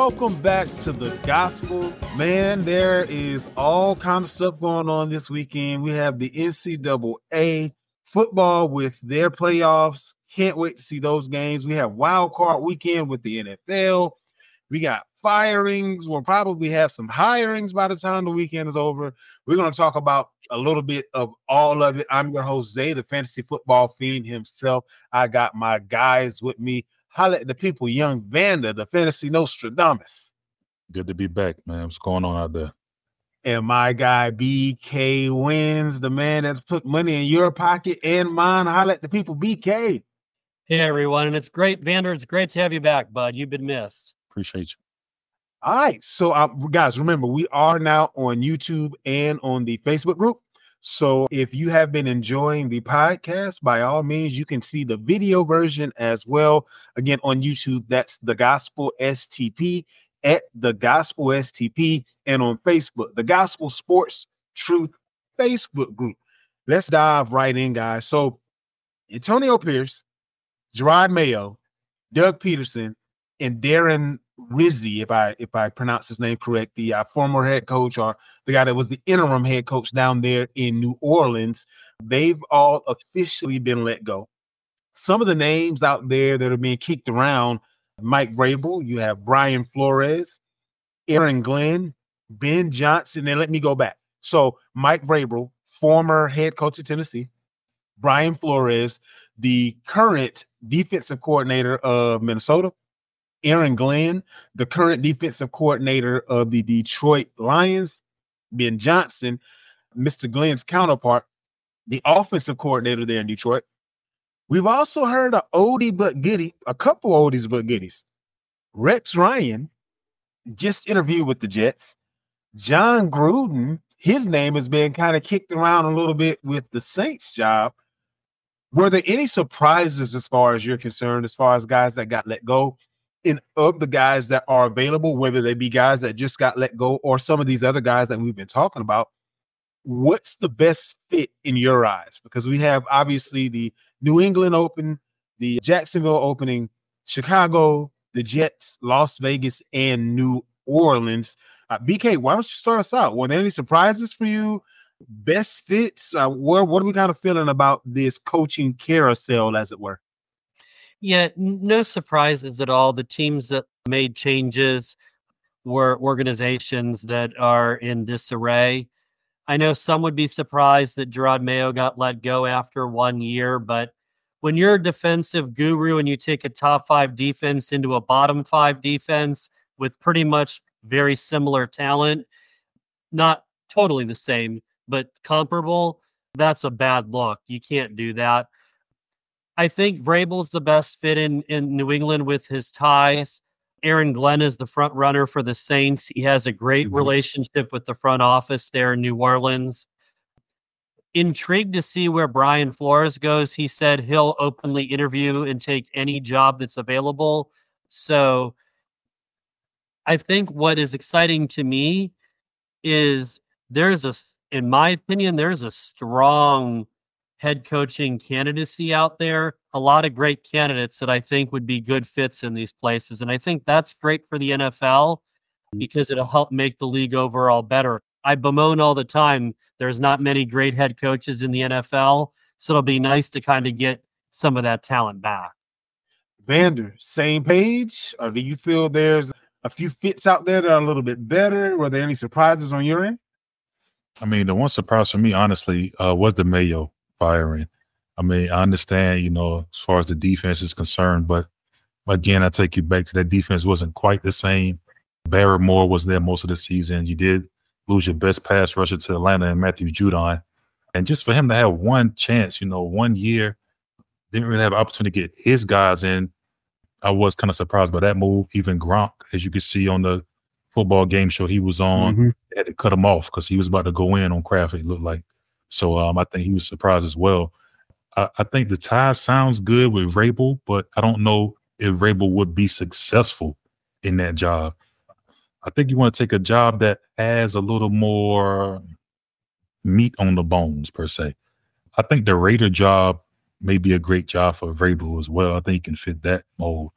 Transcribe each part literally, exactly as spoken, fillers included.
welcome back to the gospel. Man, there is all kind of stuff going on this weekend. We have the N C double A football with their playoffs. Can't wait to see those games. We have wild card weekend with the N F L. We got firings. We'll probably have some hirings by the time the weekend is over. We're going to talk about a little bit of all of it. I'm your host, Zay, the fantasy football fiend himself. I got my guys with me. Holla at the people, young Vanda, the fantasy Nostradamus. Good to be back, man. What's going on out there? And my guy, B K Wins, the man that's put money in your pocket and mine. Holla at the people, B K. Hey, everyone. And it's great, Vander. It's great to have you back, bud. You've been missed. Appreciate you. All right. So, uh, guys, remember, we are now on YouTube and on the Facebook group. So if you have been enjoying the podcast, by all means, you can see the video version as well. Again, on YouTube, that's The Gospel S T P, at The Gospel S T P, and on Facebook, The Gospel Sports Truth Facebook group. Let's dive right in, guys. So Antonio Pierce, Jerod Mayo, Doug Peterson, and Darren Rizzi, if I if I pronounce his name correct, the uh, former head coach or the guy that was the interim head coach down there in New Orleans, they've all officially been let go. Some of the names out there that are being kicked around: Mike Vrabel, you have Brian Flores, Aaron Glenn, Ben Johnson, and let me go back. So Mike Vrabel, former head coach of Tennessee, Brian Flores, the current defensive coordinator of Minnesota, Aaron Glenn, the current defensive coordinator of the Detroit Lions, Ben Johnson, Mister Glenn's counterpart, the offensive coordinator there in Detroit. We've also heard a oldie but goodie, a couple oldies but goodies. Rex Ryan just interviewed with the Jets. John Gruden, his name has been kind of kicked around a little bit with the Saints job. Were there any surprises as far as you're concerned, as far as guys that got let go? In of the guys that are available, whether they be guys that just got let go or some of these other guys that we've been talking about, what's the best fit in your eyes? Because we have obviously the New England Open, the Jacksonville opening, Chicago, the Jets, Las Vegas, and New Orleans. Uh, B K, why don't you start us out? Were there any surprises for you? Best fits? Uh, what, what are we kind of feeling about this coaching carousel, as it were? Yeah, no surprises at all. The teams that made changes were organizations that are in disarray. I know some would be surprised that Jerod Mayo got let go after one year, but when you're a defensive guru and you take a top five defense into a bottom five defense with pretty much very similar talent, not totally the same, but comparable, that's a bad look. You can't do that. I think Vrabel's the best fit in, in New England with his ties. Aaron Glenn is the front runner for the Saints. He has a great mm-hmm. relationship with the front office there in New Orleans. Intrigued to see where Brian Flores goes. He said he'll openly interview and take any job that's available. So I think what is exciting to me is there's a, in my opinion, there's a strong head coaching candidacy out there, a lot of great candidates that I think would be good fits in these places. And I think that's great for the N F L because it'll help make the league overall better. I bemoan all the time there's not many great head coaches in the N F L, so it'll be nice to kind of get some of that talent back. Vander, same page? Or do you feel there's a few fits out there that are a little bit better? Were there any surprises on your end? I mean, the one surprise for me, honestly, uh, was the Mayo firing. I mean, I understand, you know, as far as the defense is concerned, but again, I take you back to that defense wasn't quite the same. Barrymore was there most of the season. You did lose your best pass rusher to Atlanta and Matthew Judon. And just for him to have one chance, you know, one year, didn't really have an opportunity to get his guys in. I was kind of surprised by that move. Even Gronk, as you can see on the football game show he was on, mm-hmm. they had to cut him off because he was about to go in on Kraft, it looked like. So um, I think he was surprised as well. I, I think the tie sounds good with Vrabel, but I don't know if Vrabel would be successful in that job. I think you want to take a job that has a little more meat on the bones, per se. I think the Raider job may be a great job for Vrabel as well. I think he can fit that mold.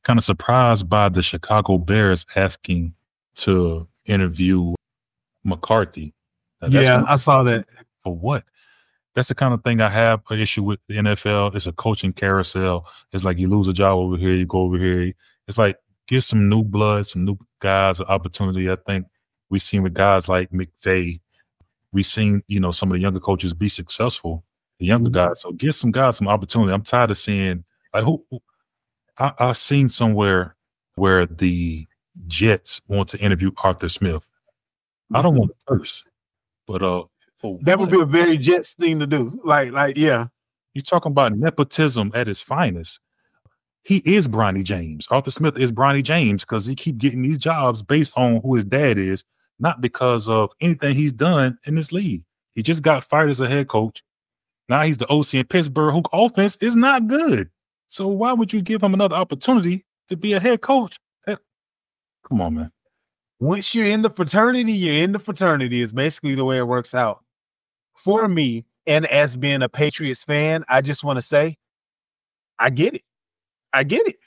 kind of surprised by the Chicago Bears asking to interview McCarthy. Now, that's Yeah, what, I saw that. For what? That's the kind of thing I have an issue with the N F L. It's a coaching carousel. It's like you lose a job over here, you go over here. It's like give some new blood, some new guys an opportunity. I think we've seen with guys like McVay. We've seen, you know, some of the younger coaches be successful, the younger guys. So give some guys some opportunity. I'm tired of seeing like who I, I've seen somewhere where the Jets want to interview Arthur Smith. I don't want to curse, but uh, for That what? would be a very Jets thing to do. Like, like, yeah. You're talking about nepotism at its finest. He is Bronny James. Arthur Smith is Bronny James because he keep getting these jobs based on who his dad is, not because of anything he's done in this league. He just got fired as a head coach. Now he's the O C in Pittsburgh, whose offense is not good. So why would you give him another opportunity to be a head coach? That, come on, man. Once you're in the fraternity, you're in the fraternity is basically the way it works out. For me, and as being a Patriots fan, I just want to say, I get it. I get it.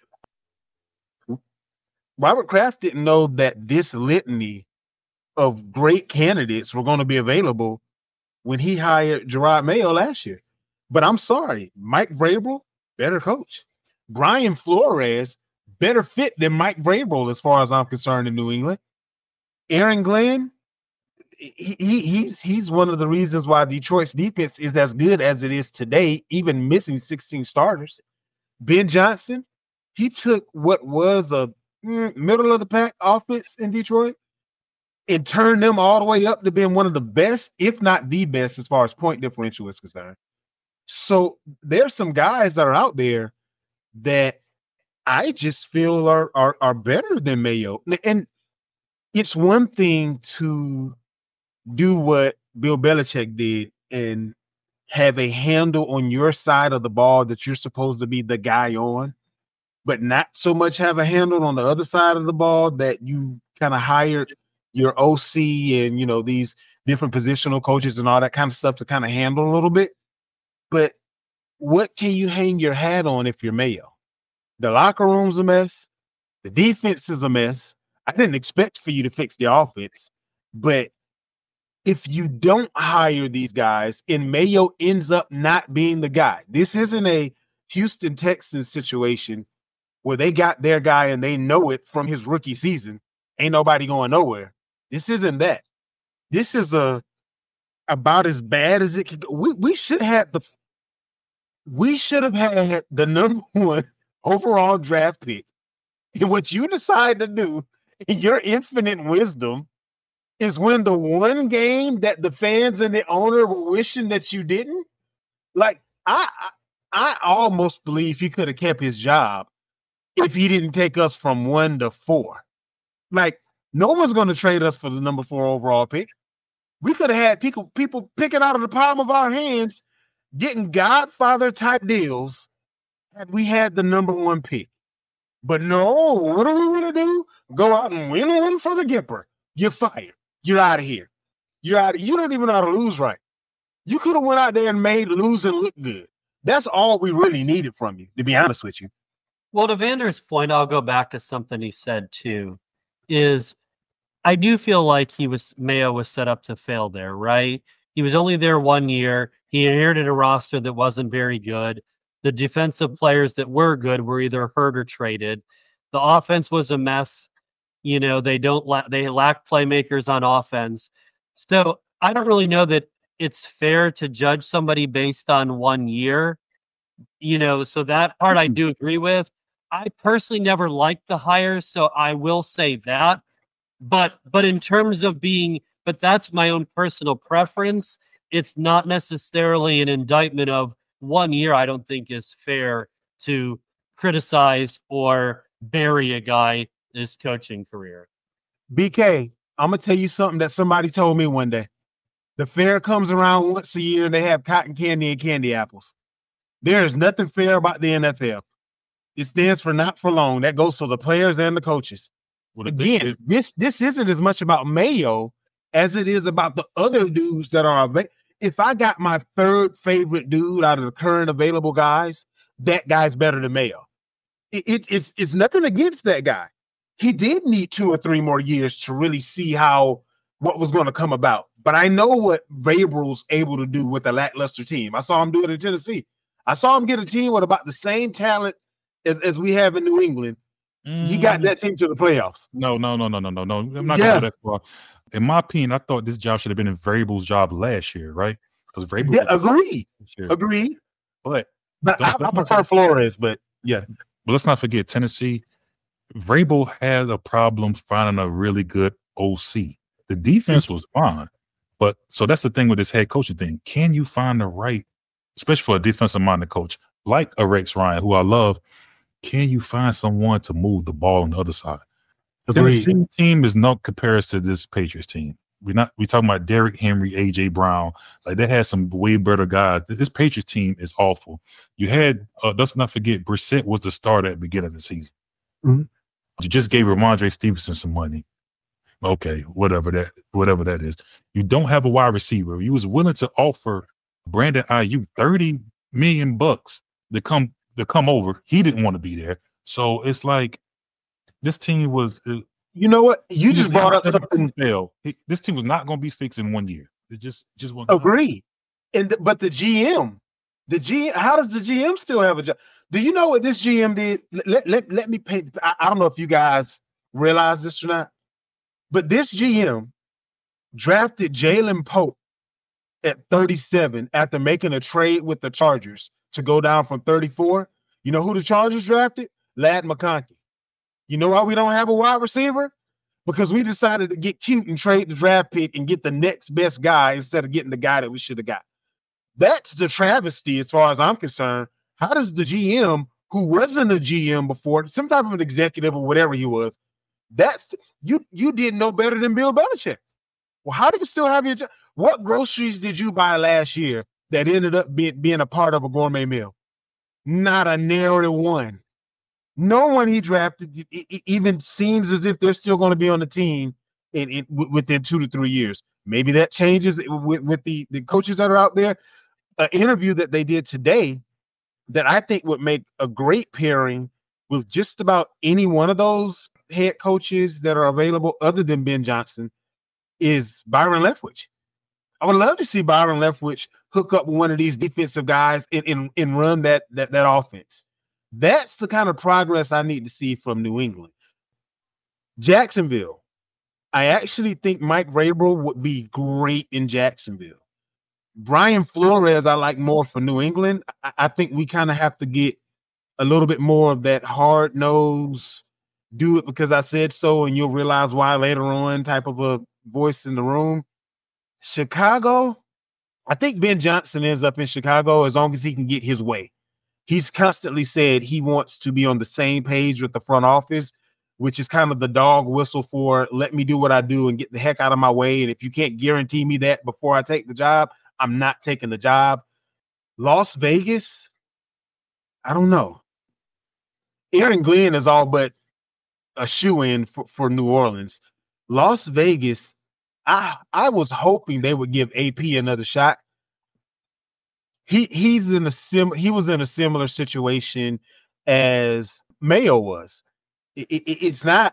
Robert Kraft didn't know that this litany of great candidates were going to be available when he hired Gerard Mayo last year. But I'm sorry, Mike Vrabel, better coach. Brian Flores, better fit than Mike Vrabel as far as I'm concerned in New England. Aaron Glenn, he, he he's he's one of the reasons why Detroit's defense is as good as it is today, even missing sixteen starters. Ben Johnson, he took what was a mm, middle of the pack offense in Detroit and turned them all the way up to being one of the best, if not the best, as far as point differential is concerned. So there's some guys that are out there that I just feel are are, are better than Mayo. And it's one thing to do what Bill Belichick did and have a handle on your side of the ball that you're supposed to be the guy on, but not so much have a handle on the other side of the ball that you kind of hired your O C and, you know, these different positional coaches and all that kind of stuff to kind of handle a little bit. But what can you hang your hat on if you're Mayo? The locker room's a mess. The defense is a mess. I didn't expect for you to fix the offense, but if you don't hire these guys and Mayo ends up not being the guy, this isn't a Houston Texans situation where they got their guy and they know it from his rookie season. Ain't nobody going nowhere. This isn't that. This is a about as bad as it could go. We we should have the we should have had the number one overall draft pick. And what you decide to do in your infinite wisdom is win the one game that the fans and the owner were wishing that you didn't. Like, I I, I almost believe he could have kept his job if he didn't take us from one to four. Like, no one's going to trade us for the number four overall pick. We could have had people people picking out of the palm of our hands, getting Godfather type deals had we had the number one pick. But no, what are we going to do? Go out and win one for the Gipper. You're fired. You're out of here. You're out. Of, you don't even know how to lose right. You could have went out there and made losing look good. That's all we really needed from you, to be honest with you. Well, to Vander's point, I'll go back to something he said too, is I do feel like he was Mayo was set up to fail there, right? He was only there one year. He inherited a roster that wasn't very good. The defensive players that were good were either hurt or traded. The offense was a mess. You know, they don't la- they lack playmakers on offense. So I don't really know that it's fair to judge somebody based on one year. You know, so that part I do agree with. I personally never liked the hires, so I will say that. But but in terms of being, but that's my own personal preference. It's not necessarily an indictment of one year. I don't think is fair to criticize or bury a guy his coaching career. B K, I'm gonna tell you something that somebody told me one day. The fair comes around once a year and they have cotton candy and candy apples. There is nothing fair about the N F L. It stands for not for long. That goes to the players and the coaches. Well, again, this this isn't as much about Mayo as it is about the other dudes that are available. If I got my third favorite dude out of the current available guys, that guy's better than Mayo. it, it, it's it's nothing against that guy. He did need two or three more years to really see how what was going to come about. But I know what Vrabel's able to do with a lackluster team. I saw him do it in Tennessee. I saw him get a team with about the same talent as, as we have in New England. Mm. He got that team to the playoffs. No, no, no, no, no, no, no. I'm not yeah. going to go that far. In my opinion, I thought this job should have been in Vrabel's job last year, right? Because Vrabel. Yeah, agreed. Agreed. But, but I, I prefer Flores, but yeah. But let's not forget, Tennessee, Vrabel had a problem finding a really good O C. The defense was fine. But so that's the thing with this head coaching thing. Can you find the right, especially for a defensive-minded coach like a Rex Ryan, who I love, can you find someone to move the ball on the other side? The Tennessee team is no comparison to this Patriots team. We're not we talking about Derrick Henry, A J Brown. Like they had some way better guys. This Patriots team is awful. You had uh, let's not forget Brissett was the starter at the beginning of the season. Mm-hmm. You just gave Ramondre Stevenson some money. Okay, whatever that whatever that is. You don't have a wide receiver. You was willing to offer Brandon Ayuk thirty million bucks to come to come over. He didn't want to be there. So it's like this team was uh, you know what? You just brought up something. Fail. This team was not going to be fixed in one year. It just just wasn't. Agree. And the, but the G M, the G M, how does the G M still have a job? Do you know what this G M did? Let let, let me paint. I, I don't know if you guys realize this or not, but this G M drafted Jalen Pope at thirty-seven after making a trade with the Chargers to go down from thirty-four. You know who the Chargers drafted? Ladd McConkey. You know why we don't have a wide receiver? Because we decided to get cute and trade the draft pick and get the next best guy instead of getting the guy that we should have got. That's the travesty as far as I'm concerned. How does the G M, who wasn't a G M before, some type of an executive or whatever he was, that's you you did no better than Bill Belichick. Well, how do you still have your job? What groceries did you buy last year that ended up being, being a part of a gourmet meal? Not a narrow one. No one he drafted it, it even seems as if they're still going to be on the team in, in within two to three years. Maybe that changes with, with the, the coaches that are out there. An interview that they did today that I think would make a great pairing with just about any one of those head coaches that are available other than Ben Johnson is Byron Leftwich. I would love to see Byron Leftwich hook up with one of these defensive guys and, and, and run that, that, that offense. That's the kind of progress I need to see from New England. Jacksonville. I actually think Mike Vrabel would be great in Jacksonville. Brian Flores, I like more for New England. I, I think we kind of have to get a little bit more of that hard nose, do it because I said so, and you'll realize why later on type of a voice in the room. Chicago, I think Ben Johnson ends up in Chicago as long as he can get his way. He's constantly said he wants to be on the same page with the front office, which is kind of the dog whistle for let me do what I do and get the heck out of my way. And if you can't guarantee me that before I take the job, I'm not taking the job. Las Vegas, I don't know. Aaron Glenn is all but a shoe-in for, for New Orleans. Las Vegas, I I was hoping they would give A P another shot. He he's in a sim he was in a similar situation as Mayo was. It, it, it's not.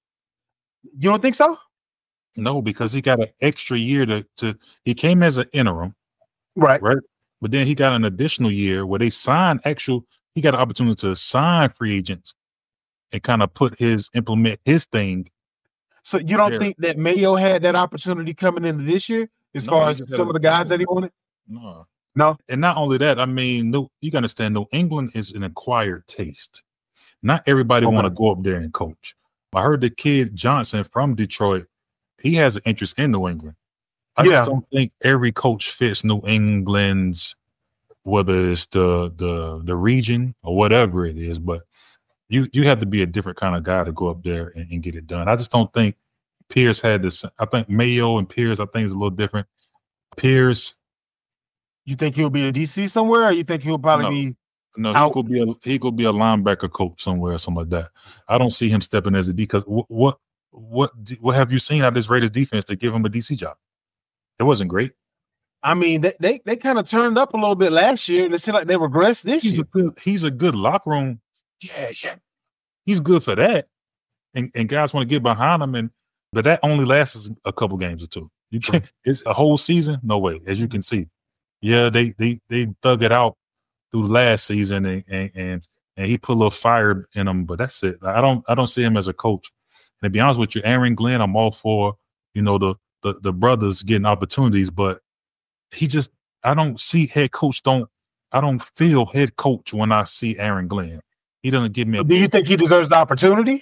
You don't think so? No, because he got an extra year to to. He came as an interim, right? Right, but then he got an additional year where they signed actual. He got an opportunity to sign free agents and kind of put his implement his thing. So you don't there. think that Mayo had that opportunity coming into this year as no, far as some of the guys that he wanted? No. No, and not only that, I mean, no, you can understand. New England is an acquired taste. Not everybody okay. want to go up there and coach. I heard the kid Johnson from Detroit. He has an interest in New England. I yeah. just don't think every coach fits New England's, whether it's the the the region or whatever it is. But you you have to be a different kind of guy to go up there and, and get it done. I just don't think Pierce had this. I think Mayo and Pierce, I think, is a little different. Pierce. You think he'll be a D C somewhere, or you think he'll probably no, be? No, out? he could be a he could be a linebacker coach somewhere, or something like that. I don't see him stepping as a D. Because what what what what have you seen out of this Raiders defense to give him a D C job? It wasn't great. I mean, they they, they kind of turned up a little bit last year, and it seemed like they regressed this he's year. A good, he's a good locker room Yeah, yeah. He's good for that. And and guys want to get behind him, and but that only lasts a couple games or two. You can't it's a whole season, no way, as you can see. Yeah, they they they thug it out through last season and and and, and he put a little fire in him, but that's it. I don't I don't see him as a coach. And to be honest with you, Aaron Glenn, I'm all for, you know, the the, the brothers getting opportunities, but he just I don't see head coach don't I don't feel head coach when I see Aaron Glenn. He doesn't give me a Do you think he deserves the opportunity?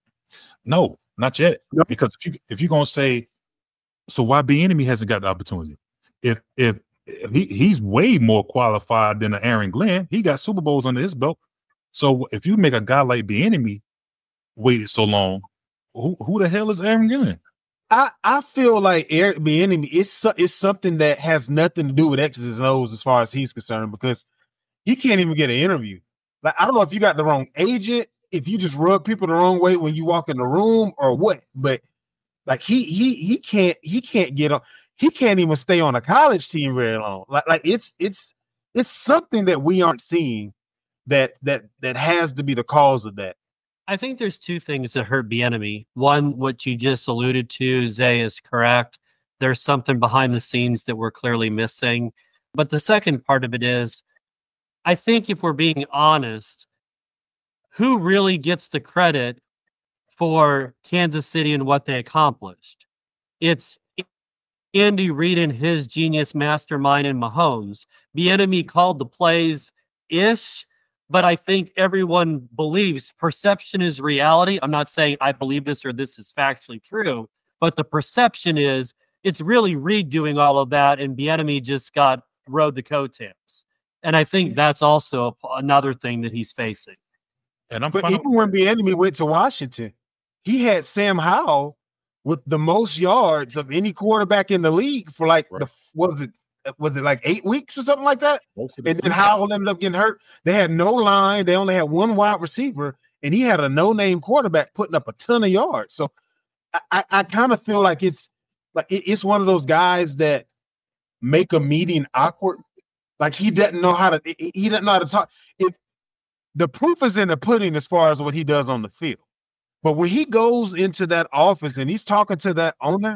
No, not yet. No. Because if you if you're gonna say, so why Bieniemy hasn't got the opportunity? If if, if he, he's way more qualified than Aaron Glenn, he got Super Bowls under his belt. So if you make a guy like Bieniemy waited so long, who who the hell is Aaron Glenn? I, I feel like Eric Bieniemy it's it's something that has nothing to do with X's and O's as far as he's concerned, because he can't even get an interview. Like, I don't know if you got the wrong agent, if you just rub people the wrong way when you walk in the room or what, but like he he he can't he can't get on he can't even stay on a college team very long. Like like it's it's it's something that we aren't seeing that that that has to be the cause of that. I think there's two things that hurt Bieniemy. One, what you just alluded to, Zay, is correct. There's something behind the scenes that we're clearly missing. But the second part of it is, I think if we're being honest, who really gets the credit for Kansas City and what they accomplished? It's Andy Reid and his genius mastermind in Mahomes. Bieniemy called the plays-ish, but I think everyone believes perception is reality. I'm not saying I believe this or this is factually true, but the perception is it's really Reid doing all of that, and Bieniemy just got rode the coattails. And I think that's also another thing that he's facing. And I'm but fine. Even when Bieniemy went to Washington, he had Sam Howell with the most yards of any quarterback in the league for like Right. the was it was it like eight weeks or something like that? Most of the And then season. Howell ended up getting hurt. They had no line. They only had one wide receiver, and he had a no-name quarterback putting up a ton of yards. So I, I, I kind of feel like it's like it, it's one of those guys that make a meeting awkward. Like he doesn't know how to he doesn't know how to talk. If the proof is in the pudding as far as what he does on the field. But when he goes into that office and he's talking to that owner,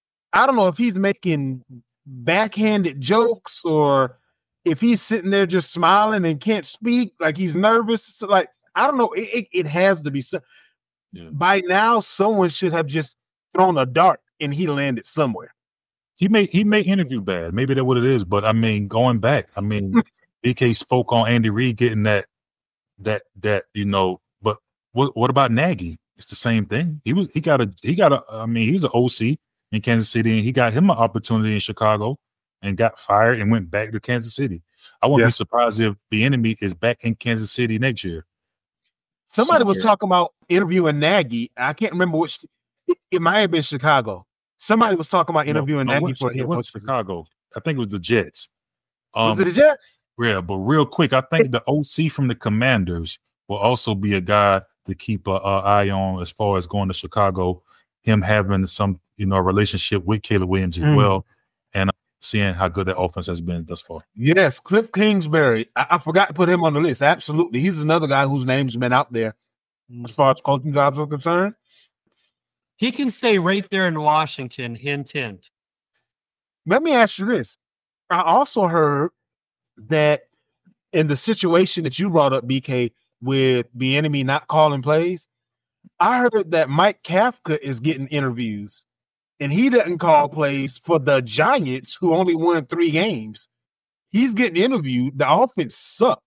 I don't know if he's making backhanded jokes or if he's sitting there just smiling and can't speak, like he's nervous. So like, I don't know. It, it, it has to be. So, Yeah. By now, someone should have just thrown a dart and he landed somewhere. He may he may interview bad. Maybe that's what it is. But I mean, going back, I mean, B K spoke on Andy Reid getting that that that you know. But what what about Nagy? It's the same thing. He was he got a he got a. I mean, he was an O C in Kansas City, and he got him an opportunity in Chicago, and got fired and went back to Kansas City. I wouldn't Yeah. be surprised if Bieniemy is back in Kansas City next year. Somebody was Somewhere. talking about interviewing Nagy. I can't remember which. It, it might have been Chicago. Somebody was talking about interviewing No, no, it Nagy was- for a it head was coach position. Chicago. I think it was the Jets. Um, Was it the Jets? Yeah, but real quick, I think the O C from the Commanders will also be a guy to keep an eye on as far as going to Chicago. Him having some, you know, relationship with Caleb Williams as Mm. well, and seeing how good that offense has been thus far. Yes, Cliff Kingsbury. I, I forgot to put him on the list. Absolutely. He's another guy whose name's been out there as far as coaching jobs are concerned. He can stay right there in Washington, hint, hint. Let me ask you this. I also heard that in the situation that you brought up, B K, with Bieniemy not calling plays, I heard that Mike Kafka is getting interviews and he doesn't call plays for the Giants, who only won three games. He's getting interviewed. The offense sucked.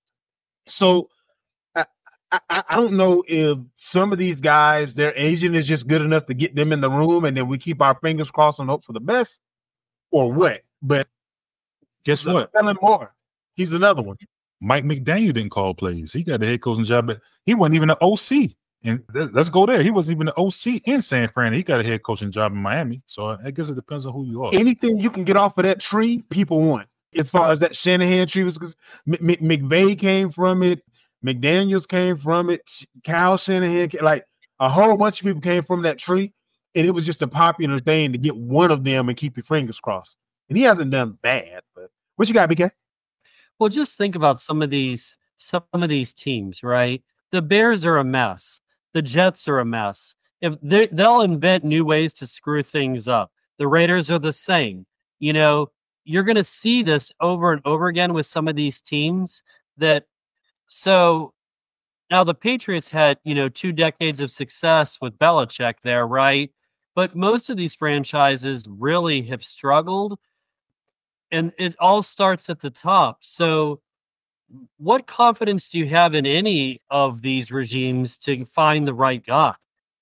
So I, I, I don't know if some of these guys, their agent is just good enough to get them in the room and then we keep our fingers crossed and hope for the best or what. But Guess what? Kellen Moore, he's another one. Mike McDaniel didn't call plays. He got the head coaching job, but he wasn't even an O C. And th- let's go there. He wasn't even an O C in San Fran. He got a head coaching job in Miami. So I guess it depends on who you are. Anything you can get off of that tree, people want. As far as that Shanahan tree was, because M- M- McVay came from it, McDaniels came from it, Kyle Shanahan, ca- like a whole bunch of people came from that tree, and it was just a popular thing to get one of them and keep your fingers crossed. And he hasn't done bad, but what you got, B K? Well, just think about some of these some of these teams, right? The Bears are a mess. The Jets are a mess. If they, they'll invent new ways to screw things up. The Raiders are the same. You know, you're going to see this over and over again with some of these teams that, so now the Patriots had, you know, two decades of success with Belichick there, right? But most of these franchises really have struggled, and it all starts at the top. So what confidence do you have in any of these regimes to find the right guy?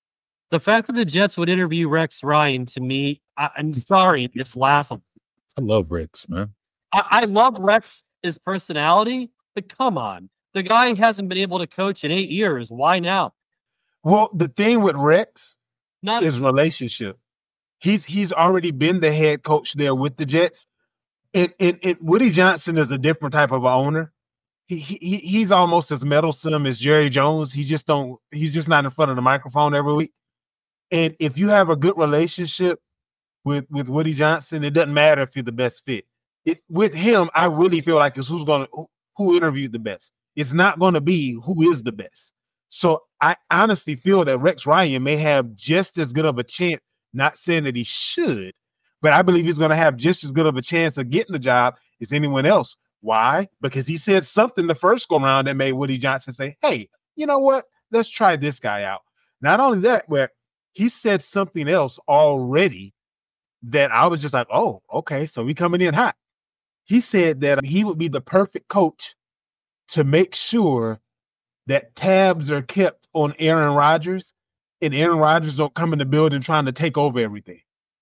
The fact that the Jets would interview Rex Ryan, to me, I, I'm sorry, it's laughable. I love Rex, man. I, I love Rex, his personality, but come on. The guy hasn't been able to coach in eight years. Why now? Well, the thing with Rex Not is relationship. He's he's already been the head coach there with the Jets. And, and, and Woody Johnson is a different type of owner. He, he he's almost as meddlesome as Jerry Jones. He just don't he's just not in front of the microphone every week. And if you have a good relationship with, with Woody Johnson, it doesn't matter if you're the best fit. It with him, I really feel like it's who's gonna who, who interviewed the best. It's not gonna be who is the best. So I honestly feel that Rex Ryan may have just as good of a chance, not saying that he should, but I believe he's gonna have just as good of a chance of getting the job as anyone else. Why? Because he said something the first go around that made Woody Johnson say, hey, you know what? Let's try this guy out. Not only that, but he said something else already that I was just like, oh, okay, so we coming in hot. He said that he would be the perfect coach to make sure that tabs are kept on Aaron Rodgers and Aaron Rodgers don't come in the building trying to take over everything.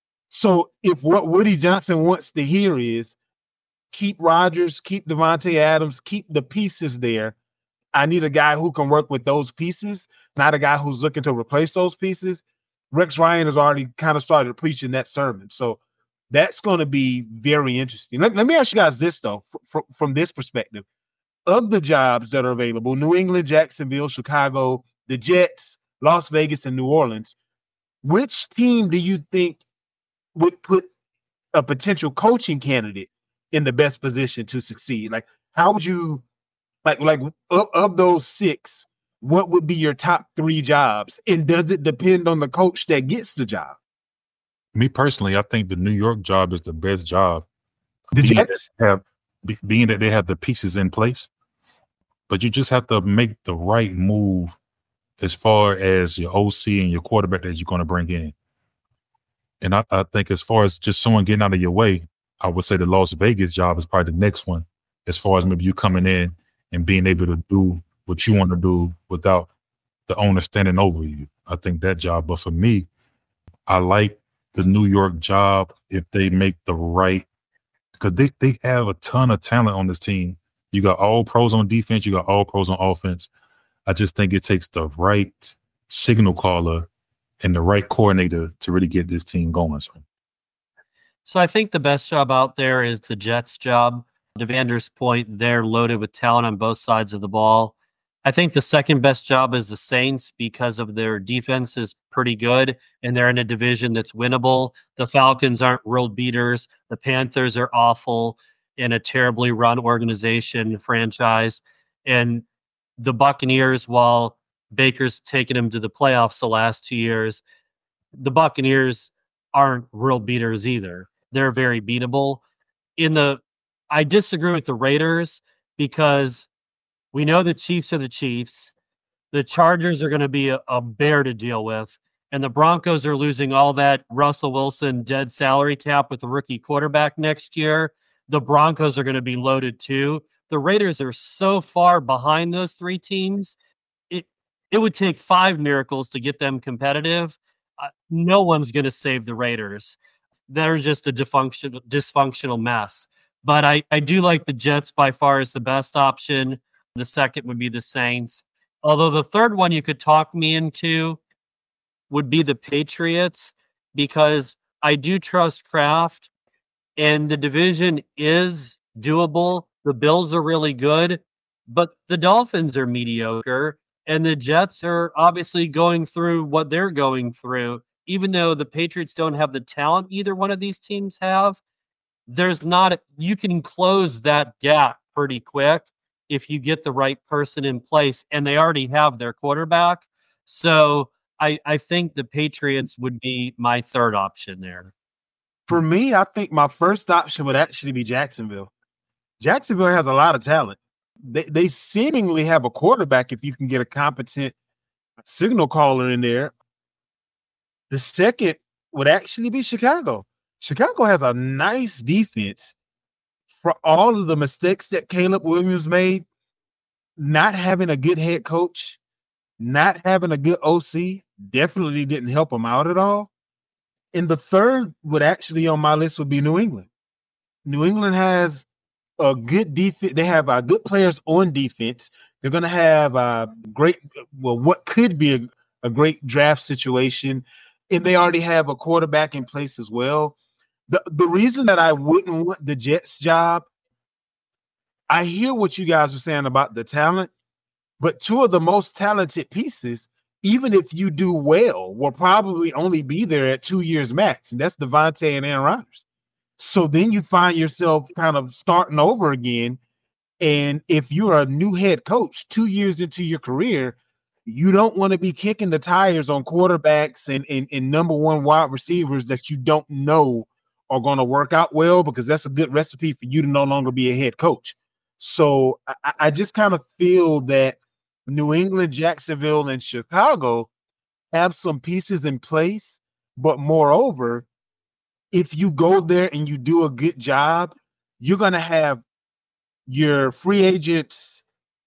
So if what Woody Johnson wants to hear is keep Rodgers, keep Devontae Adams, keep the pieces there, I need a guy who can work with those pieces, not a guy who's looking to replace those pieces. Rex Ryan has already kind of started preaching that sermon. So that's going to be very interesting. Let, let me ask you guys this, though, fr- fr- from this perspective. Of the jobs that are available, New England, Jacksonville, Chicago, the Jets, Las Vegas, and New Orleans, which team do you think would put a potential coaching candidate in the best position to succeed? Like, how would you, like, like of, of those six, what would be your top three jobs? And does it depend on the coach that gets the job? Me personally, I think the New York job is the best job. The being Jets that have be- being that they have the pieces in place, but you just have to make the right move as far as your O C and your quarterback that you're going to bring in. And I, I think as far as just someone getting out of your way, I would say the Las Vegas job is probably the next one, as far as maybe you coming in and being able to do what you want to do without the owner standing over you. I think that job. But for me, I like the New York job if they make the right, because they, they have a ton of talent on this team. You got all pros on defense. You got all pros on offense. I just think it takes the right signal caller and the right coordinator to really get this team going. So, So I think the best job out there is the Jets job. To Vander's point, they're loaded with talent on both sides of the ball. I think the second best job is the Saints because of their defense is pretty good and they're in a division that's winnable. The Falcons aren't world beaters. The Panthers are awful in a terribly run organization franchise. And the Buccaneers, while Baker's taken them to the playoffs the last two years, the Buccaneers aren't world beaters either. They're very beatable. In the, I disagree with the Raiders because we know the Chiefs are the Chiefs. The Chargers are going to be a, a bear to deal with. And the Broncos are losing all that Russell Wilson dead salary cap with the rookie quarterback next year. The Broncos are going to be loaded too. The Raiders are so far behind those three teams. It, it would take five miracles to get them competitive. Uh, no one's going to save the Raiders. They're just a dysfunctional, dysfunctional mess. But I, I do like the Jets by far as the best option. The second would be the Saints. Although the third one you could talk me into would be the Patriots, because I do trust Kraft and the division is doable. The Bills are really good, but the Dolphins are mediocre and the Jets are obviously going through what they're going through. Even though the Patriots don't have the talent either one of these teams have, there's not, you can close that gap pretty quick. if you get the right person in place, and they already have their quarterback. So I, I think the Patriots would be my third option there. For me, I think my first option would actually be Jacksonville. Jacksonville has a lot of talent. They they seemingly have a quarterback if you can get a competent signal caller in there. The second would actually be Chicago. Chicago has a nice defense. For all of the mistakes that Caleb Williams made, not having a good head coach, not having a good O C, definitely didn't help him out at all. And the third would actually on my list would be New England. New England has a good defense. They have uh, good players on defense. They're going to have a great, well, what could be a, a great draft situation. And they already have a quarterback in place as well. The, the reason that I wouldn't want the Jets job, I hear what you guys are saying about the talent, but two of the most talented pieces, even if you do well, will probably only be there at two years max, and that's Devontae and Aaron Rodgers. So then you find yourself kind of starting over again, and if you're a new head coach two years into your career, you don't want to be kicking the tires on quarterbacks and, and, and number one wide receivers that you don't know are going to work out well, because that's a good recipe for you to no longer be a head coach. So I, I just kind of feel that New England, Jacksonville, and Chicago have some pieces in place, but moreover, if you go there and you do a good job, you're going to have your free agents,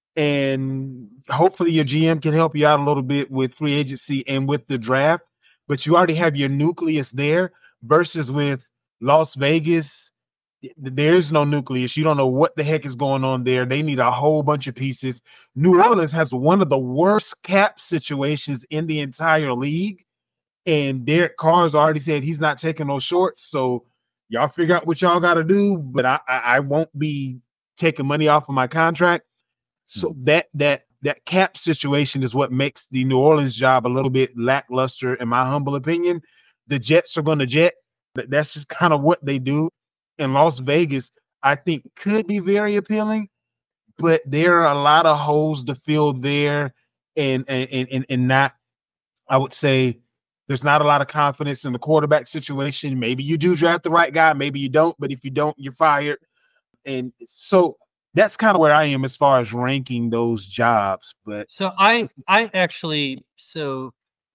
and hopefully your G M can help you out a little bit with free agency and with the draft, but you already have your nucleus there versus with Las Vegas. There is no nucleus. You don't know what the heck is going on there. They need a whole bunch of pieces. New Orleans has one of the worst cap situations in the entire league, and Derek Carr's already said he's not taking no shorts. So y'all figure out what y'all got to do, but I, I I won't be taking money off of my contract. So that that that cap situation is what makes the New Orleans job a little bit lackluster, in my humble opinion. The Jets are going to jet. That's just kind of what they do. In Las Vegas, I think could be very appealing, but there are a lot of holes to fill there, and and and and not. I would say there's not a lot of confidence in the quarterback situation. Maybe you do draft the right guy, maybe you don't, but if you don't, you're fired. And so that's kind of where I am as far as ranking those jobs. But so I I actually so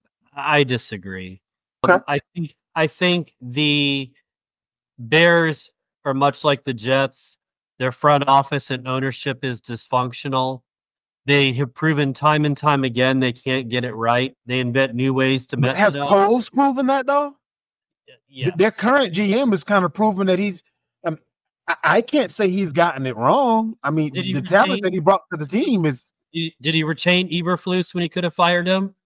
I disagree. Okay. I think I think the Bears are much like the Jets. Their front office and ownership is dysfunctional. They have proven time and time again they can't get it right. They invent new ways to mess has it up. Poles proven that though? Yes. Their current G M is kind of proven that he's. Um, I, I can't say he's gotten it wrong. I mean, Did he the talent retain- that he brought to the team is. Did did he retain Eberflus when he could have fired him?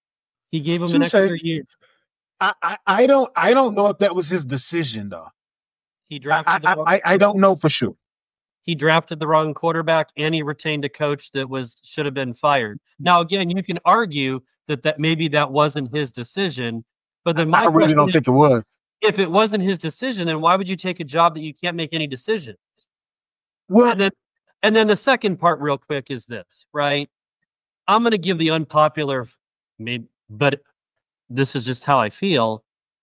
He gave him an Touche. extra year. I, I I don't I don't know if that was his decision though. He I drafted. the I, wrong- I, I don't know for sure. he drafted the wrong quarterback, and he retained a coach that was should have been fired. Now, again, you can argue that that maybe that wasn't his decision, but then my I really question don't is, think it was. if it wasn't his decision, then why would you take a job that you can't make any decisions? Well, And then, and then the second part, real quick, is this, right? I'm going to give the unpopular, maybe, but this is just how I feel.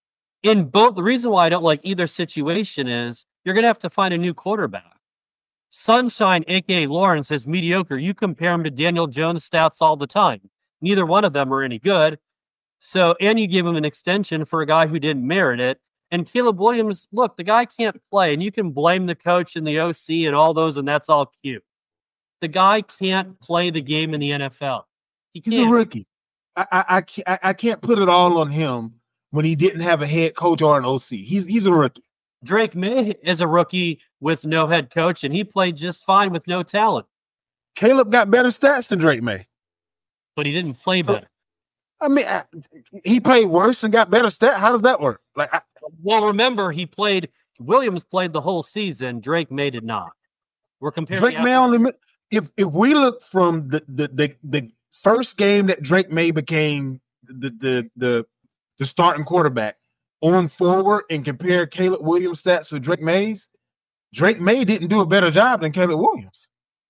In both, the reason why I don't like either situation is you're going to have to find a new quarterback. Sunshine, aka Lawrence, is mediocre. You compare him to Daniel Jones stats all the time. Neither one of them are any good. So, and you give him an extension for a guy who didn't merit it. And Caleb Williams, look, the guy can't play, and you can blame the coach and the O C and all those, and that's all cute. The guy can't play the game in the N F L. He he's can't. a rookie. I, I I can't I can't put it all on him when he didn't have a head coach or an O C. He's he's a rookie. Drake May is a rookie with no head coach, and he played just fine with no talent, Caleb got better stats than Drake May. but he didn't play better. I mean, I, he played worse and got better stats. How does that work? Like, I, Well, remember, he played, Williams played the whole season. Drake May did not. We're comparing. Drake May only mi- if if we look from the the the, the first game that Drake May became the the the, the starting quarterback on forward and compare Caleb Williams stats with Drake May's, Drake May didn't do a better job than Caleb Williams.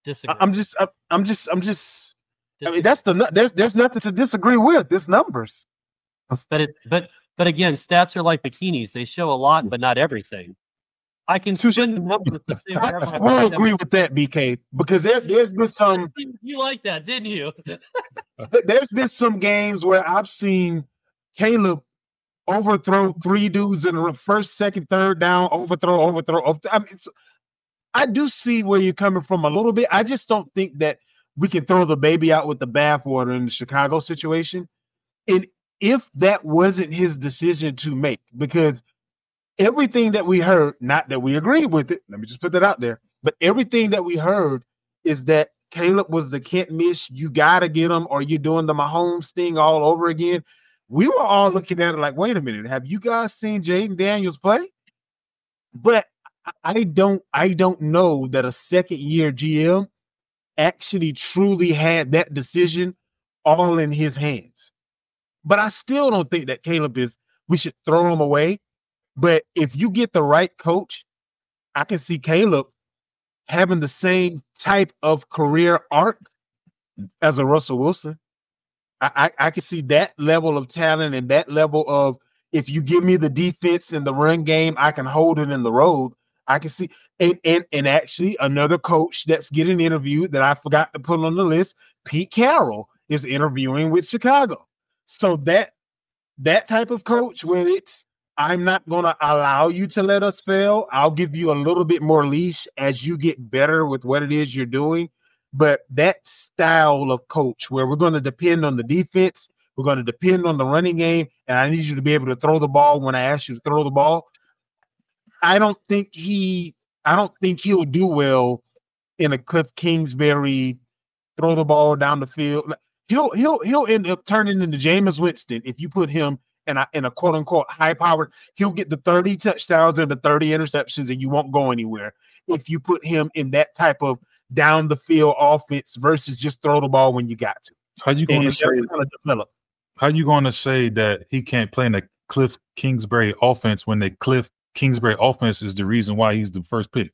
Disagree. I'm just, I'm just, I'm just. Disagree. I mean, that's the there's there's nothing to disagree with. It's numbers. But it, but but again, stats are like bikinis. They show a lot, but not everything. I can spin the numbers to say whatever I I will want. agree with that, B K, because there there's been some You like that, didn't you? there's been some games where I've seen Caleb overthrow three dudes in the first, second, third down, overthrow, overthrow. overthrow. I mean, it's, I do see where you're coming from a little bit. I just don't think that we can throw the baby out with the bathwater in the Chicago situation. And if that wasn't his decision to make, because everything that we heard, not that we agreed with it, let me just put that out there, but everything that we heard is that Caleb was the can't miss, you got to get him, or you're doing the Mahomes thing all over again. We were all looking at it like, wait a minute, have you guys seen Jaden Daniels play? But I don't, I don't know that a second year G M actually truly had that decision all in his hands. But I still don't think that Caleb is, we should throw him away. But if you get the right coach, I can see Caleb having the same type of career arc as a Russell Wilson. I, I, I can see that level of talent and that level of, if you give me the defense in the run game, I can hold it in the road. I can see, and, and, and actually another coach that's getting interviewed that I forgot to put on the list, Pete Carroll, is interviewing with Chicago. So that that type of coach where it's, I'm not going to allow you to let us fail. I'll give you a little bit more leash as you get better with what it is you're doing. But that style of coach where we're going to depend on the defense, we're going to depend on the running game, and I need you to be able to throw the ball when I ask you to throw the ball. I don't think he, I don't think he'll do well in a Cliff Kingsbury throw the ball down the field. He'll he'll he'll end up turning into Jameis Winston if you put him in a, in a quote unquote high powered. He'll get the thirty touchdowns and the thirty interceptions, and you won't go anywhere if you put him in that type of down the field offense versus just throw the ball when you got to. How you going to say? Develop. How you going to say that he can't play in the Cliff Kingsbury offense when the Cliff Kingsbury offense is the reason why he's the first pick?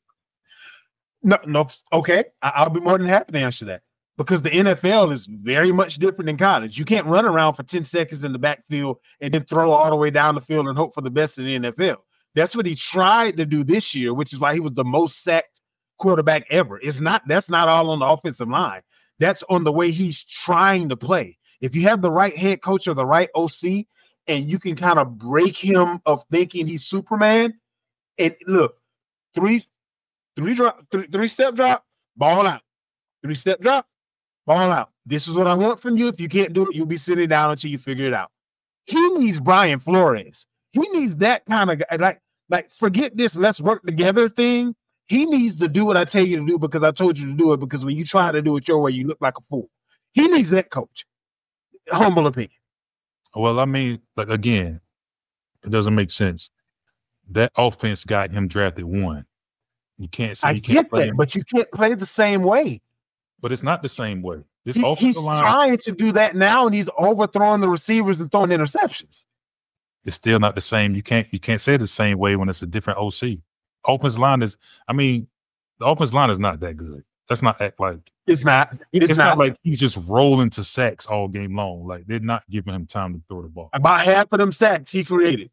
No, no, okay. I, I'll be more than happy to answer that. Because the N F L is very much different than college. You can't run around for ten seconds in the backfield and then throw all the way down the field and hope for the best in the N F L. That's what he tried to do this year, which is why he was the most sacked quarterback ever. It's not, that's not all on the offensive line. That's on the way he's trying to play. If you have the right head coach or the right O C, and you can kind of break him of thinking he's Superman, and look, three, three drop, three, three step drop, ball out, three step drop, ball out. This is what I want from you. If you can't do it, you'll be sitting down until you figure it out. He needs Brian Flores. He needs that kind of guy. Like, like forget this let's work together thing. He needs to do what I tell you to do because I told you to do it, because when you try to do it your way, you look like a fool. He needs that coach. Humble opinion. Well, I mean, like again, it doesn't make sense. That offense got him drafted one. You can't say I you can't get play that, him. but you can't play the same way. But it's not the same way. This He, he's offensive line trying to do that now, and he's overthrowing the receivers and throwing interceptions. is still not the same. You can't you can't say it the same way when it's a different O C. Offensive line is, I mean, the offensive line is not that good. Let's not act like It's not. It's, it's not. not like he's just rolling to sacks all game long. Like they're not giving him time to throw the ball. About half of them sacks he created.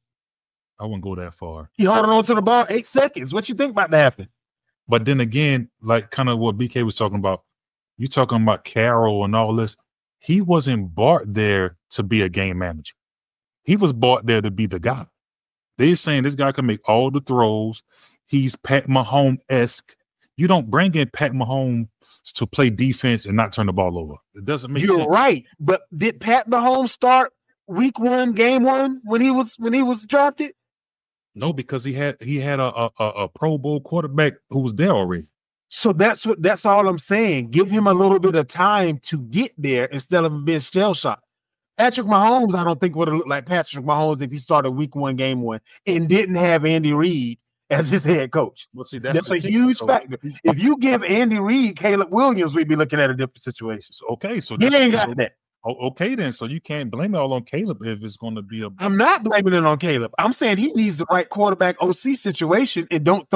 I wouldn't go that far. He holding on to the ball eight seconds. What you think about to happen? But then again, like kind of what B K was talking about, you talking about Carroll and all this. He wasn't bought there to be a game manager. He was bought there to be the guy. They're saying this guy can make all the throws. He's Pat Mahomes-esque. You don't bring in Pat Mahomes to play defense and not turn the ball over. It doesn't make You're sense. right. But did Pat Mahomes start week one, game one when he was when he was drafted? No, because he had he had a, a a Pro Bowl quarterback who was there already. So that's what that's all I'm saying. Give him a little bit of time to get there instead of being shell shocked. Patrick Mahomes, I don't think would have looked like Patrick Mahomes if he started week one, game one, and didn't have Andy Reid as his head coach. Well, see, That's, that's, a the thing. huge So- factor. If you give Andy Reid Caleb Williams, we'd be looking at a different situation. so, okay, so He that's, ain't got that. oh, okay then. So you can't blame it all on Caleb if it's going to be a. I'm not blaming it on Caleb. I'm saying he needs the right quarterback O C situation and don't throw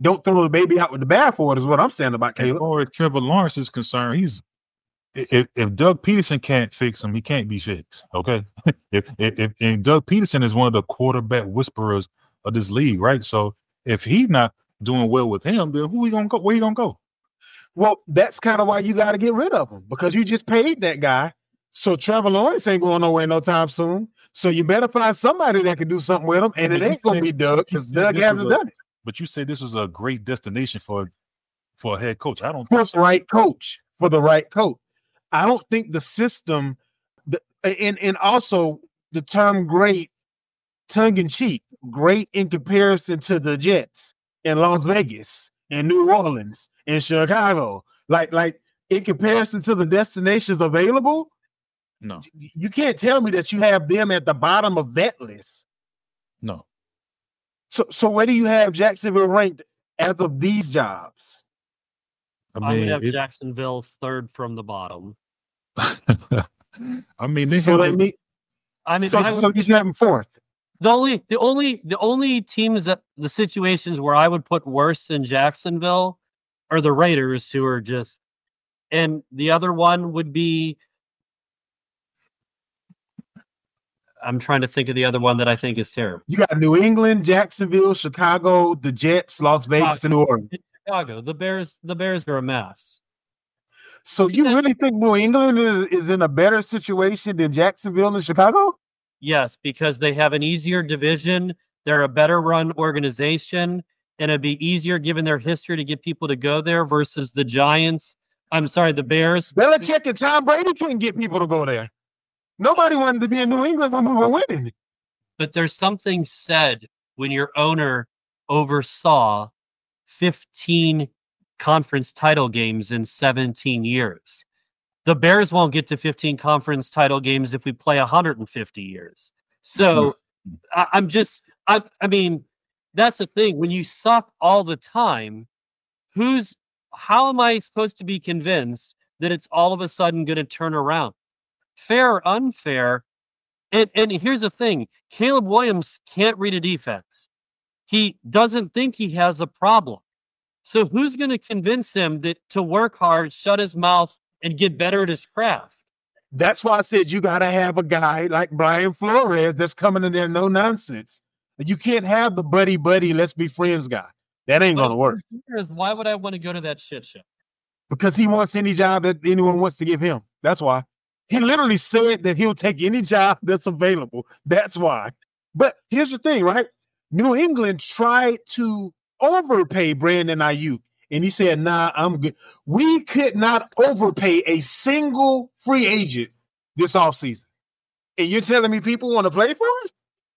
don't throw the baby out with the bathwater is what I'm saying about As Caleb. far as Trevor Lawrence is concerned, he's if, if Doug Peterson can't fix him, he can't be fixed. Okay. if, if, if and Doug Peterson is one of the quarterback whisperers of this league, right? So if he's not doing well with him, then who he gonna go? Where he gonna go? Well, that's kind of why you got to get rid of him, because you just paid that guy. So Trevor Lawrence ain't going nowhere no time soon. So you better find somebody that can do something with him, and But it you ain't going to said- be Doug, because Doug this hasn't was a- done it. But you said this was a great destination for for a head coach. I don't For think the right coach, for the right coach. I don't think the system, the, and, and also the term great, tongue in cheek, great in comparison to the Jets in Las Vegas, in New Orleans, in Chicago. Like, like in comparison to the destinations available, no, you can't tell me that you have them at the bottom of that list. no. So, so where do you have Jacksonville ranked as of these jobs? I I would mean, have it- Jacksonville third from the bottom. I mean, they So have they a- meet. I mean, So, I so would, you have them fourth. the only, the only, the only teams that the situations where I would put worse than Jacksonville are the Raiders, who are just, and the other one would be. I'm trying to think of the other one that I think is terrible. You got New England, Jacksonville, Chicago, the Jets, Las Vegas, and New Orleans. Chicago, the Bears, the Bears are a mess. So you Yeah. really think New England is, is in a better situation than Jacksonville and Chicago? Yes, because they have an easier division. They're a better run organization, and it'd be easier given their history to get people to go there versus the Giants. I'm sorry, the Bears. Belichick and Tom Brady couldn't get people to go there. Nobody wanted to be in New England when we were winning. But there's something said when your owner oversaw fifteen conference title games in seventeen years. The Bears won't get to fifteen conference title games if we play one hundred fifty years. So I, I'm just, I, I mean, that's the thing. When you suck all the time, who's, how am I supposed to be convinced that it's all of a sudden going to turn around? Fair or unfair. And, and here's the thing. Caleb Williams can't read a defense. He doesn't think he has a problem. So who's going to convince him that to work hard, shut his mouth, and get better at his craft? That's why I said you got to have a guy like Brian Flores that's coming in there no nonsense. You can't have the buddy buddy, let's be friends guy. That ain't going to work, Why would I want to go to that shit show? because he wants any job that anyone wants to give him. That's why. He literally said that he'll take any job that's available. That's why. But here's the thing, right? New England tried to overpay Brandon Ayuk, and he said, nah, I'm good. We could not overpay a single free agent this offseason. And you're telling me people want to play for us?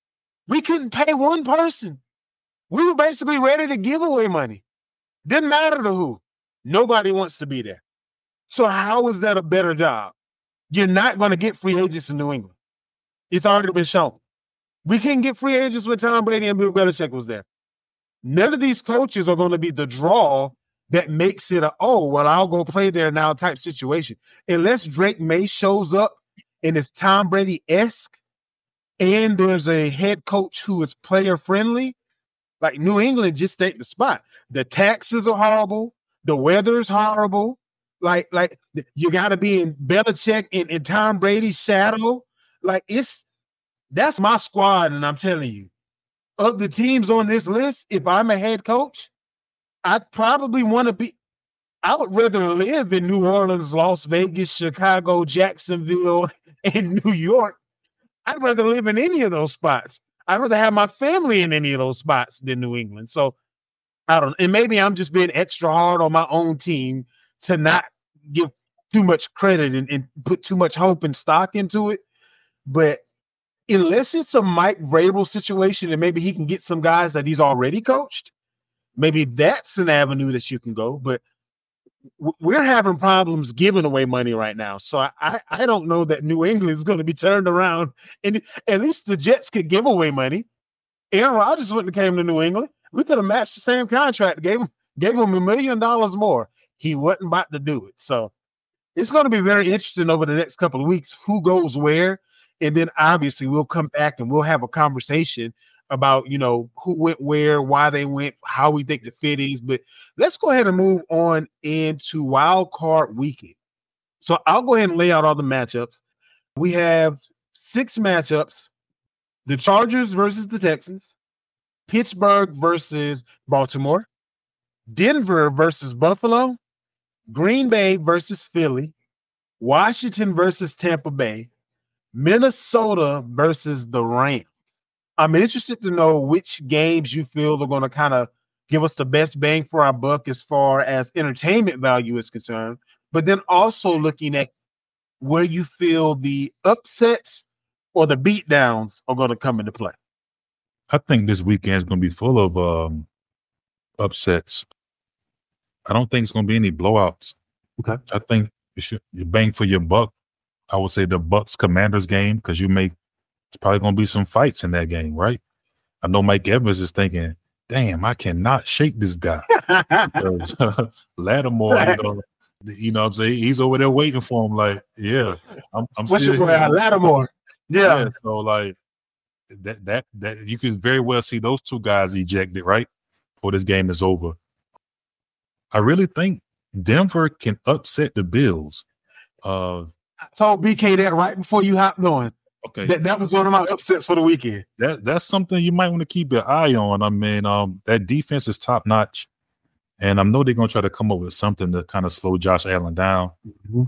We couldn't pay one person. We were basically ready to give away money. Didn't matter to who. Nobody wants to be there. So how is that a better job? You're not going to get free agents in New England. It's already been shown. We couldn't get free agents when Tom Brady and Bill Belichick was there. None of these coaches are going to be the draw that makes it a, oh, well, I'll go play there now type situation. Unless Drake May shows up and is Tom Brady-esque and there's a head coach who is player-friendly, like New England just ain't the spot. The taxes are horrible. The weather's horrible. Like, like you got to be in Belichick and, and Tom Brady's shadow. Like, it's that's my squad, and I'm telling you, of the teams on this list, if I'm a head coach, I'd probably want to be. I would rather live in New Orleans, Las Vegas, Chicago, Jacksonville, and New York. I'd rather live in any of those spots. I'd rather have my family in any of those spots than New England. So I don't. And maybe I'm just being extra hard on my own team to not give too much credit and, and put too much hope and stock into it. But unless it's a Mike Vrabel situation and maybe he can get some guys that he's already coached, maybe that's an avenue that you can go. But w- we're having problems giving away money right now. So I, I, I don't know that New England is going to be turned around. And at least the Jets could give away money. Aaron Rodgers wouldn't have came to New England. We could have matched the same contract, gave him, gave him a million dollars more. He wasn't about to do it. So it's going to be very interesting over the next couple of weeks who goes where. And then obviously we'll come back and we'll have a conversation about, you know, who went where, why they went, how we think the fit is. But let's go ahead and move on into wild card weekend. So I'll go ahead and lay out all the matchups. We have six matchups: the Chargers versus the Texans, Pittsburgh versus Baltimore, Denver versus Buffalo, Green Bay versus Philly, Washington versus Tampa Bay, Minnesota versus the Rams. I'm interested to know which games you feel are going to kind of give us the best bang for our buck as far as entertainment value is concerned, but then also looking at where you feel the upsets or the beatdowns are going to come into play. I think this weekend is going to be full of um, upsets. I don't think it's going to be any blowouts. Okay. I think you should, you bang for your buck. I would say the Bucks Commanders game, because you make it's probably going to be some fights in that game, right? I know Mike Evans is thinking, damn, I cannot shake this guy. Lattimore, you know, you know what I'm saying? He's over there waiting for him like, yeah, I'm, I'm What's still your boy, Lattimore? Yeah. yeah. So, like, that, that, that you could very well see those two guys ejected, right? Before this game is over. I really think Denver can upset the Bills. Uh, I told B K that right before you hopped on. Okay, that, that was one of my upsets for the weekend. That that's something you might want to keep your eye on. I mean, um, that defense is top notch, and I know they're gonna try to come up with something to kind of slow Josh Allen down. Mm-hmm.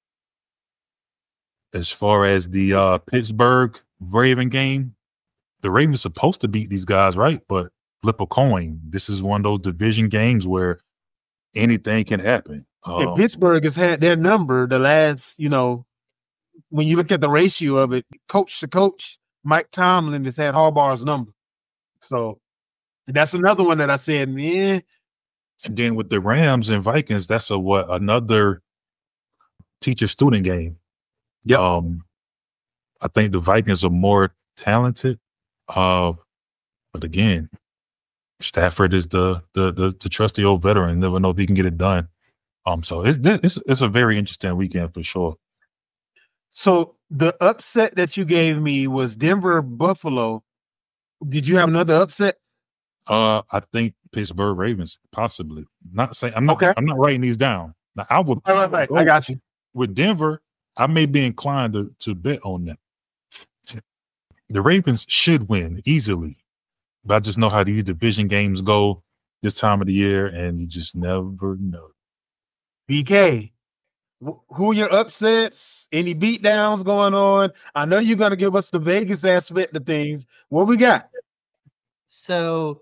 As far as the uh, Pittsburgh Raven game, the Ravens supposed to beat these guys, right? But flip a coin. This is one of those division games where anything can happen. And Um, Pittsburgh has had their number the last, you know, when you look at the ratio of it, coach to coach, Mike Tomlin has had Harbaugh's number. So that's another one that I said, man. And then with the Rams and Vikings, that's a what another teacher-student game. Yeah. Um, I think the Vikings are more talented. Uh, but again, Stafford is the the the, the trusty old veteran. Never know if he can get it done. Um, so it's it's it's a very interesting weekend for sure. So the upset that you gave me was Denver Buffalo. Did you have another upset? Uh, I think Pittsburgh Ravens, possibly. Not saying I'm not. Okay. I'm not writing these down. Now I would. Right, right, right. I got you. With Denver, I may be inclined to to bet on them. The Ravens should win easily, but I just know how these division games go this time of the year, and you just never know. B K, who are your upsets? Any beatdowns going on? I know you're going to give us the Vegas aspect of things. What we got? So,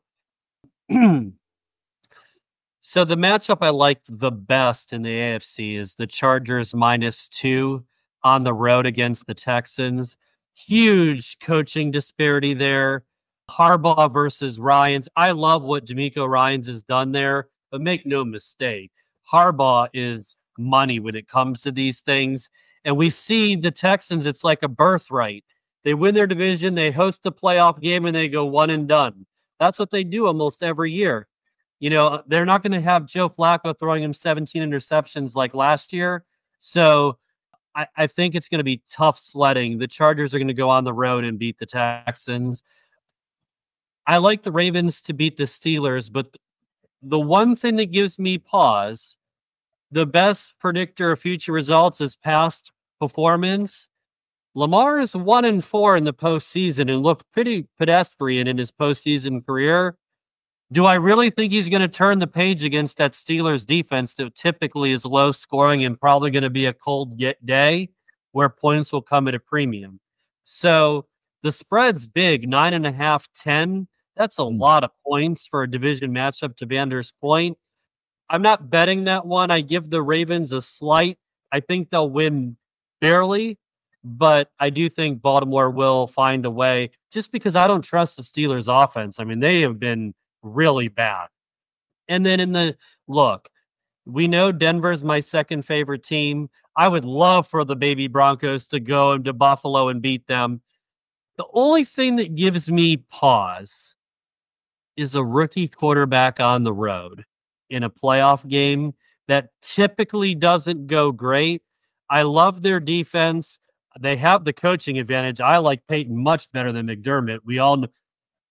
so the matchup I like the best in the A F C is the Chargers minus two on the road against the Texans. Huge coaching disparity there. Harbaugh versus Ryans. I love what DeMeco Ryans has done there, but make no mistake, Harbaugh is money when it comes to these things. And we see the Texans, it's like a birthright. They win their division, they host the playoff game, and they go one and done. That's what they do almost every year. You know, they're not going to have Joe Flacco throwing him seventeen interceptions like last year. So I, I think it's going to be tough sledding. The Chargers are going to go on the road and beat the Texans. I like the Ravens to beat the Steelers, but the one thing that gives me pause, the best predictor of future results is past performance. Lamar is one and four in the postseason and looked pretty pedestrian in his postseason career. Do I really think he's going to turn the page against that Steelers defense that typically is low scoring and probably going to be a cold day where points will come at a premium? So the spread's big, nine and a half, ten. That's a lot of points for a division matchup, to Vander's point. I'm not betting that one. I give the Ravens a slight. I think they'll win barely, but I do think Baltimore will find a way just because I don't trust the Steelers offense. I mean, they have been really bad. And then in the look, we know Denver's my second favorite team. I would love for the baby Broncos to go into Buffalo and beat them. The only thing that gives me pause is a rookie quarterback on the road in a playoff game that typically doesn't go great. I love their defense. They have the coaching advantage. I like Peyton much better than McDermott. We all know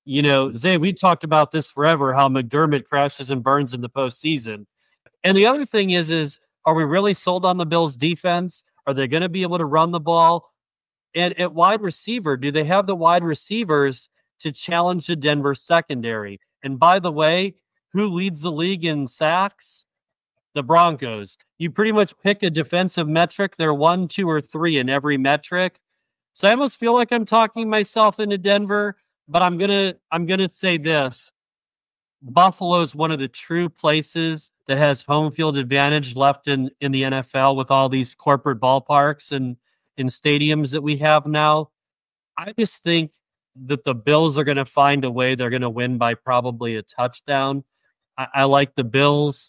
You know, Zay, we talked about this forever, how McDermott crashes and burns in the postseason. And the other thing is, is are we really sold on the Bills defense? Are they going to be able to run the ball? And at wide receiver, do they have the wide receivers to challenge the Denver secondary? And by the way, who leads the league in sacks? The Broncos. You pretty much pick a defensive metric. They're one, two, or three in every metric. So I almost feel like I'm talking myself into Denver, but I'm gonna I'm gonna say this. Buffalo is one of the true places that has home field advantage left in, in the N F L with all these corporate ballparks and in stadiums that we have now. I just think that the Bills are going to find a way. They're going to win by probably a touchdown. I, I like the Bills,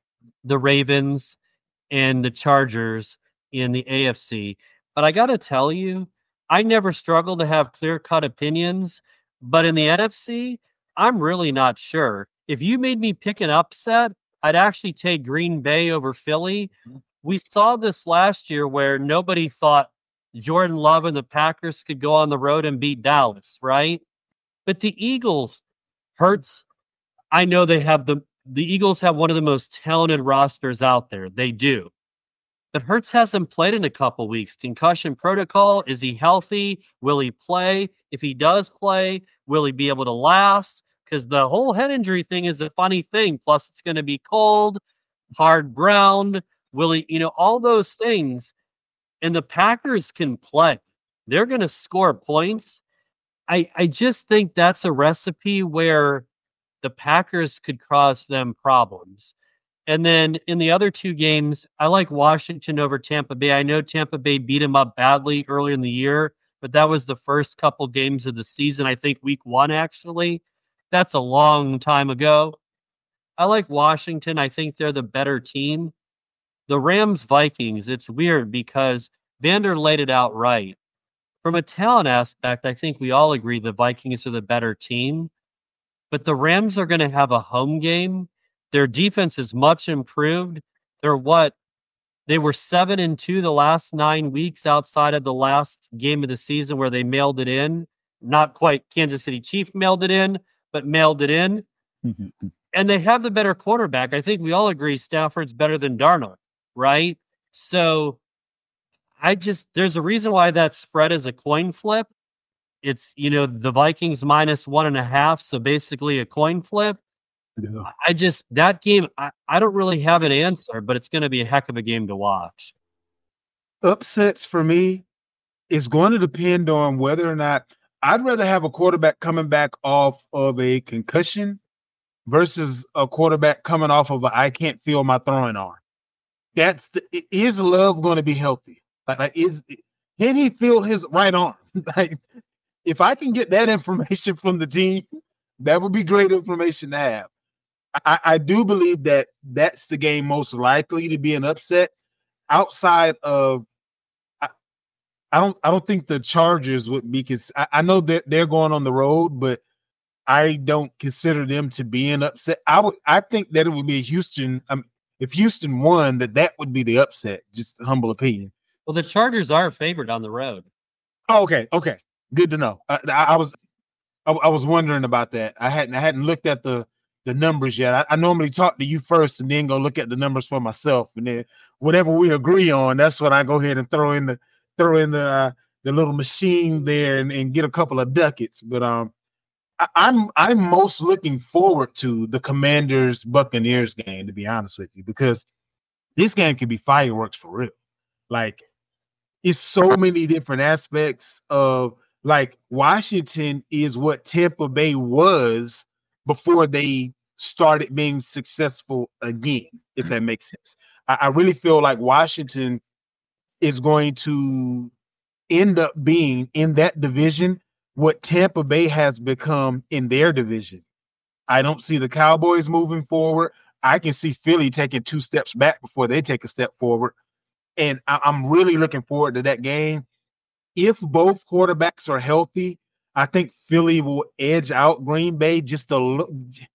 the Ravens, and the Chargers in the A F C. But I got to tell you, I never struggle to have clear-cut opinions. But in the N F C, I'm really not sure. If you made me pick an upset, I'd actually take Green Bay over Philly. We saw this last year where nobody thought Jordan Love and the Packers could go on the road and beat Dallas, right? But the Eagles, Hurts, I know they have the, the Eagles have one of the most talented rosters out there. They do. But Hurts hasn't played in a couple weeks. Concussion protocol. Is he healthy? Will he play? If he does play, will he be able to last? Because the whole head injury thing is a funny thing. Plus, it's going to be cold, hard ground. Will he, you know, all those things. And the Packers can play. They're going to score points. I, I just think that's a recipe where the Packers could cause them problems. And then in the other two games, I like Washington over Tampa Bay. I know Tampa Bay beat them up badly early in the year, but that was the first couple games of the season. I think week one, actually. That's a long time ago. I like Washington. I think they're the better team. The Rams Vikings, it's weird because Vander laid it out right. From a talent aspect, I think we all agree the Vikings are the better team. But the Rams are going to have a home game. Their defense is much improved. They're what? They were seven and two the last nine weeks outside of the last game of the season where they mailed it in. Not quite Kansas City Chiefs mailed it in, but mailed it in. And they have the better quarterback. I think we all agree Stafford's better than Darnold, right? So I just, there's a reason why that spread is a coin flip. It's, you know, the Vikings minus one and a half. So basically a coin flip. Yeah. I just, that game, I, I don't really have an answer, but it's going to be a heck of a game to watch. Upsets for me is going to depend on whether or not I'd rather have a quarterback coming back off of a concussion versus a quarterback coming off of a I can't feel my throwing arm. That's the, is Love going to be healthy? Like, like is can he feel his right arm? Like, if I can get that information from the team, that would be great information to have. I, I do believe that that's the game most likely to be an upset. Outside of, I, I don't, I don't think the Chargers would be, because I, I know that they're going on the road, but I don't consider them to be an upset. I would, I think that it would be Houston. Um, if Houston won, that that would be the upset. Just humble opinion. Well, the Chargers are favored on the road. Oh, okay, okay, good to know. I, I, I was, I, I was wondering about that. I hadn't, I hadn't looked at the. the numbers yet. I, I normally talk to you first and then go look at the numbers for myself. And then whatever we agree on, that's when I go ahead and throw in the throw in the uh, the little machine there and, and get a couple of ducats. But um, I, I'm I'm most looking forward to the Commanders Buccaneers game, to be honest with you, because this game could be fireworks for real. Like, it's so many different aspects of, like, Washington is what Tampa Bay was before they started being successful again, if that makes sense. I, I really feel like Washington is going to end up being in that division what Tampa Bay has become in their division. I don't see the Cowboys moving forward. I can see Philly taking two steps back before they take a step forward. And I, I'm really looking forward to that game. If both quarterbacks are healthy, I think Philly will edge out Green Bay just a little.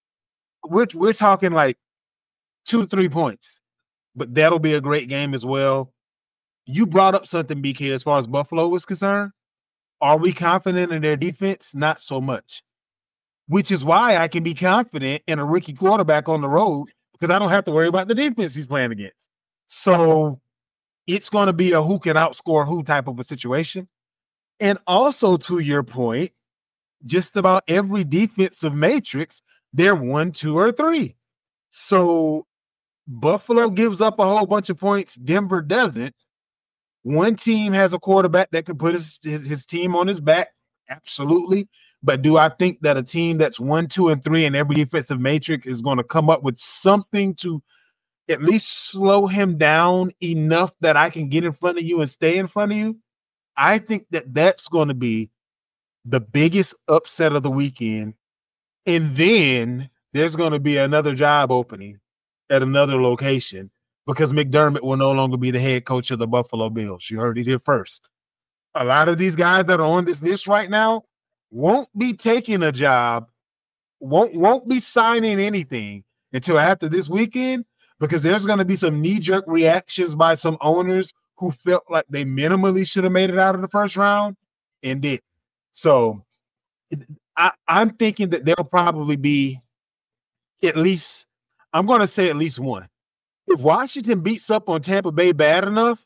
We're, we're talking like two, three points, but that'll be a great game as well. You brought up something, B K, as far as Buffalo was concerned. Are we confident in their defense? Not so much. which is why I can be confident in a rookie quarterback on the road because I don't have to worry about the defense he's playing against. So it's going to be a who can outscore who type of a situation. And also, to your point, just about every defensive matrix, they're one, two, or three. So Buffalo gives up a whole bunch of points. Denver doesn't. One team has a quarterback that can put his, his, his team on his back. Absolutely. But do I think that a team that's one, two, and three in every defensive matrix is going to come up with something to at least slow him down enough that I can get in front of you and stay in front of you? I think that that's going to be the biggest upset of the weekend. And then there's going to be another job opening at another location because McDermott will no longer be the head coach of the Buffalo Bills. You heard it here first. A lot of these guys that are on this list right now won't be taking a job, won't, won't be signing anything until after this weekend because there's going to be some knee-jerk reactions by some owners who felt like they minimally should have made it out of the first round and did. So I, I'm thinking that there'll probably be at least, I'm going to say at least one. If Washington beats up on Tampa Bay bad enough,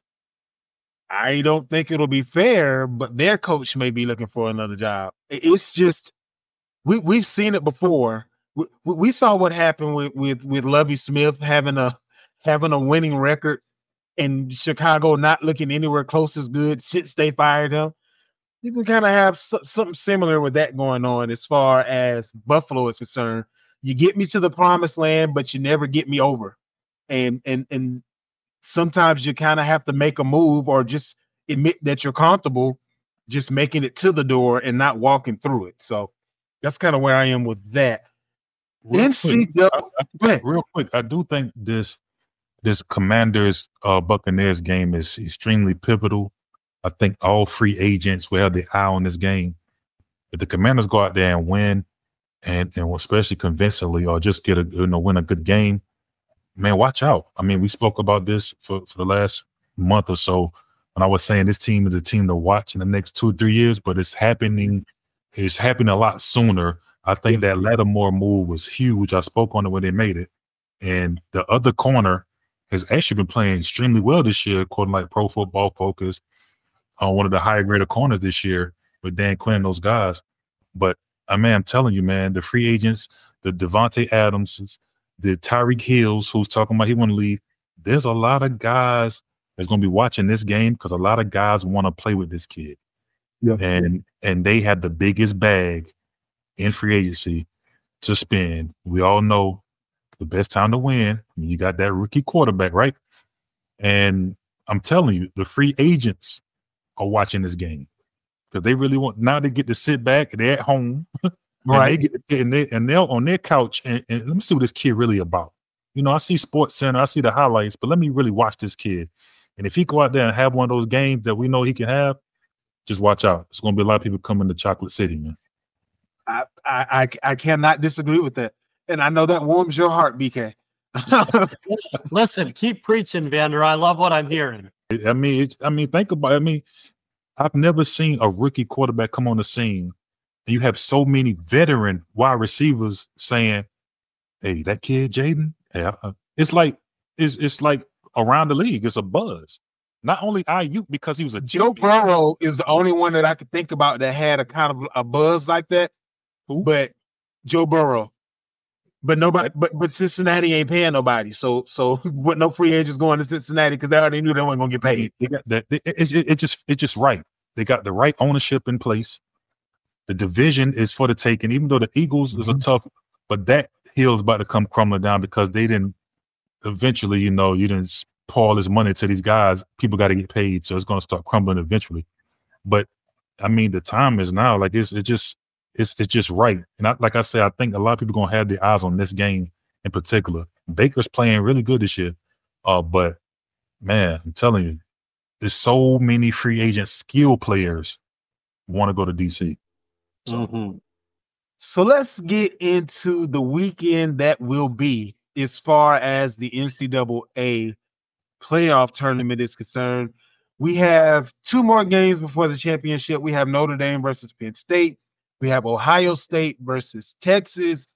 I don't think it'll be fair, but their coach may be looking for another job. It's just, we, we've seen it before. We, we saw what happened with, with, with Lovie Smith having a, having a winning record and Chicago not looking anywhere close as good since they fired him. You can kind of have s- something similar with that going on as far as Buffalo is concerned. You get me to the promised land, but you never get me over. And and and sometimes you kind of have to make a move or just admit that you're comfortable just making it to the door and not walking through it. So that's kind of where I am with that. Real N C double quick, I, I, real quick, I do think this this Commanders uh, Buccaneers game is extremely pivotal. I think all free agents will have the eye on this game. If the Commanders go out there and win, and and especially convincingly, or just get a you know win a good game, man, watch out. I mean, we spoke about this for, for the last month or so when I was saying this team is a team to watch in the next two or three years, but it's happening. It's happening a lot sooner. I think that Lattimore move was huge. I spoke on it when they made it, and the other corner has actually been playing extremely well this year, according to like Pro Football Focus. On uh, one of the higher graded corners this year with Dan Quinn and those guys. But I mean, I'm telling you, man, the free agents, the Devontae Adamses, the Tyreek Hills, who's talking about he want to leave. There's a lot of guys that's going to be watching this game because a lot of guys want to play with this kid. Yeah. And and they had the biggest bag in free agency to spend. We all know the best time to win. You got that rookie quarterback, right? And I'm telling you, the free agents are watching this game because they really want now they get to sit back and they're at home, right? And they get and they and they're on their couch and, and let me see what this kid really about. You know, I see Sports Center, I see the highlights, but let me really watch this kid. And if he go out there and have one of those games that we know he can have, just watch out. It's going to be a lot of people coming to Chocolate City, man. I I I cannot disagree with that, and I know that warms your heart, B K. Listen, keep preaching, Vander. I love what I'm hearing. I mean, it, I mean, think about it. I mean, I've never seen a rookie quarterback come on the scene, and you have so many veteran wide receivers saying, "Hey, that kid, Jaden." Yeah, it's like it's it's like around the league. It's a buzz. Not only Ayuk because he was a Joe Burrow is the only one that I could think about that had a kind of a buzz like that. Who? But Joe Burrow. But nobody, but but Cincinnati ain't paying nobody, so so with no free agents going to Cincinnati because they already knew they weren't gonna get paid. They got that. It, it, it just it just right. They got the right ownership in place. The division is for the taking, even though the Eagles mm-hmm. is a tough, but that hill's about to come crumbling down because they didn't. Eventually, you know, you didn't pour all this money to these guys. People got to get paid, so it's gonna start crumbling eventually. But I mean, the time is now. Like it's it just. It's it's just right. And I, like I said, I think a lot of people are going to have their eyes on this game in particular. Baker's playing really good this year. Uh, but, man, I'm telling you, there's so many free agent skill players want to go to D C. So. Mm-hmm. so let's get into the weekend that will be as far as the N C double A playoff tournament is concerned. We have two more games before the championship. We have Notre Dame versus Penn State. We have Ohio State versus Texas.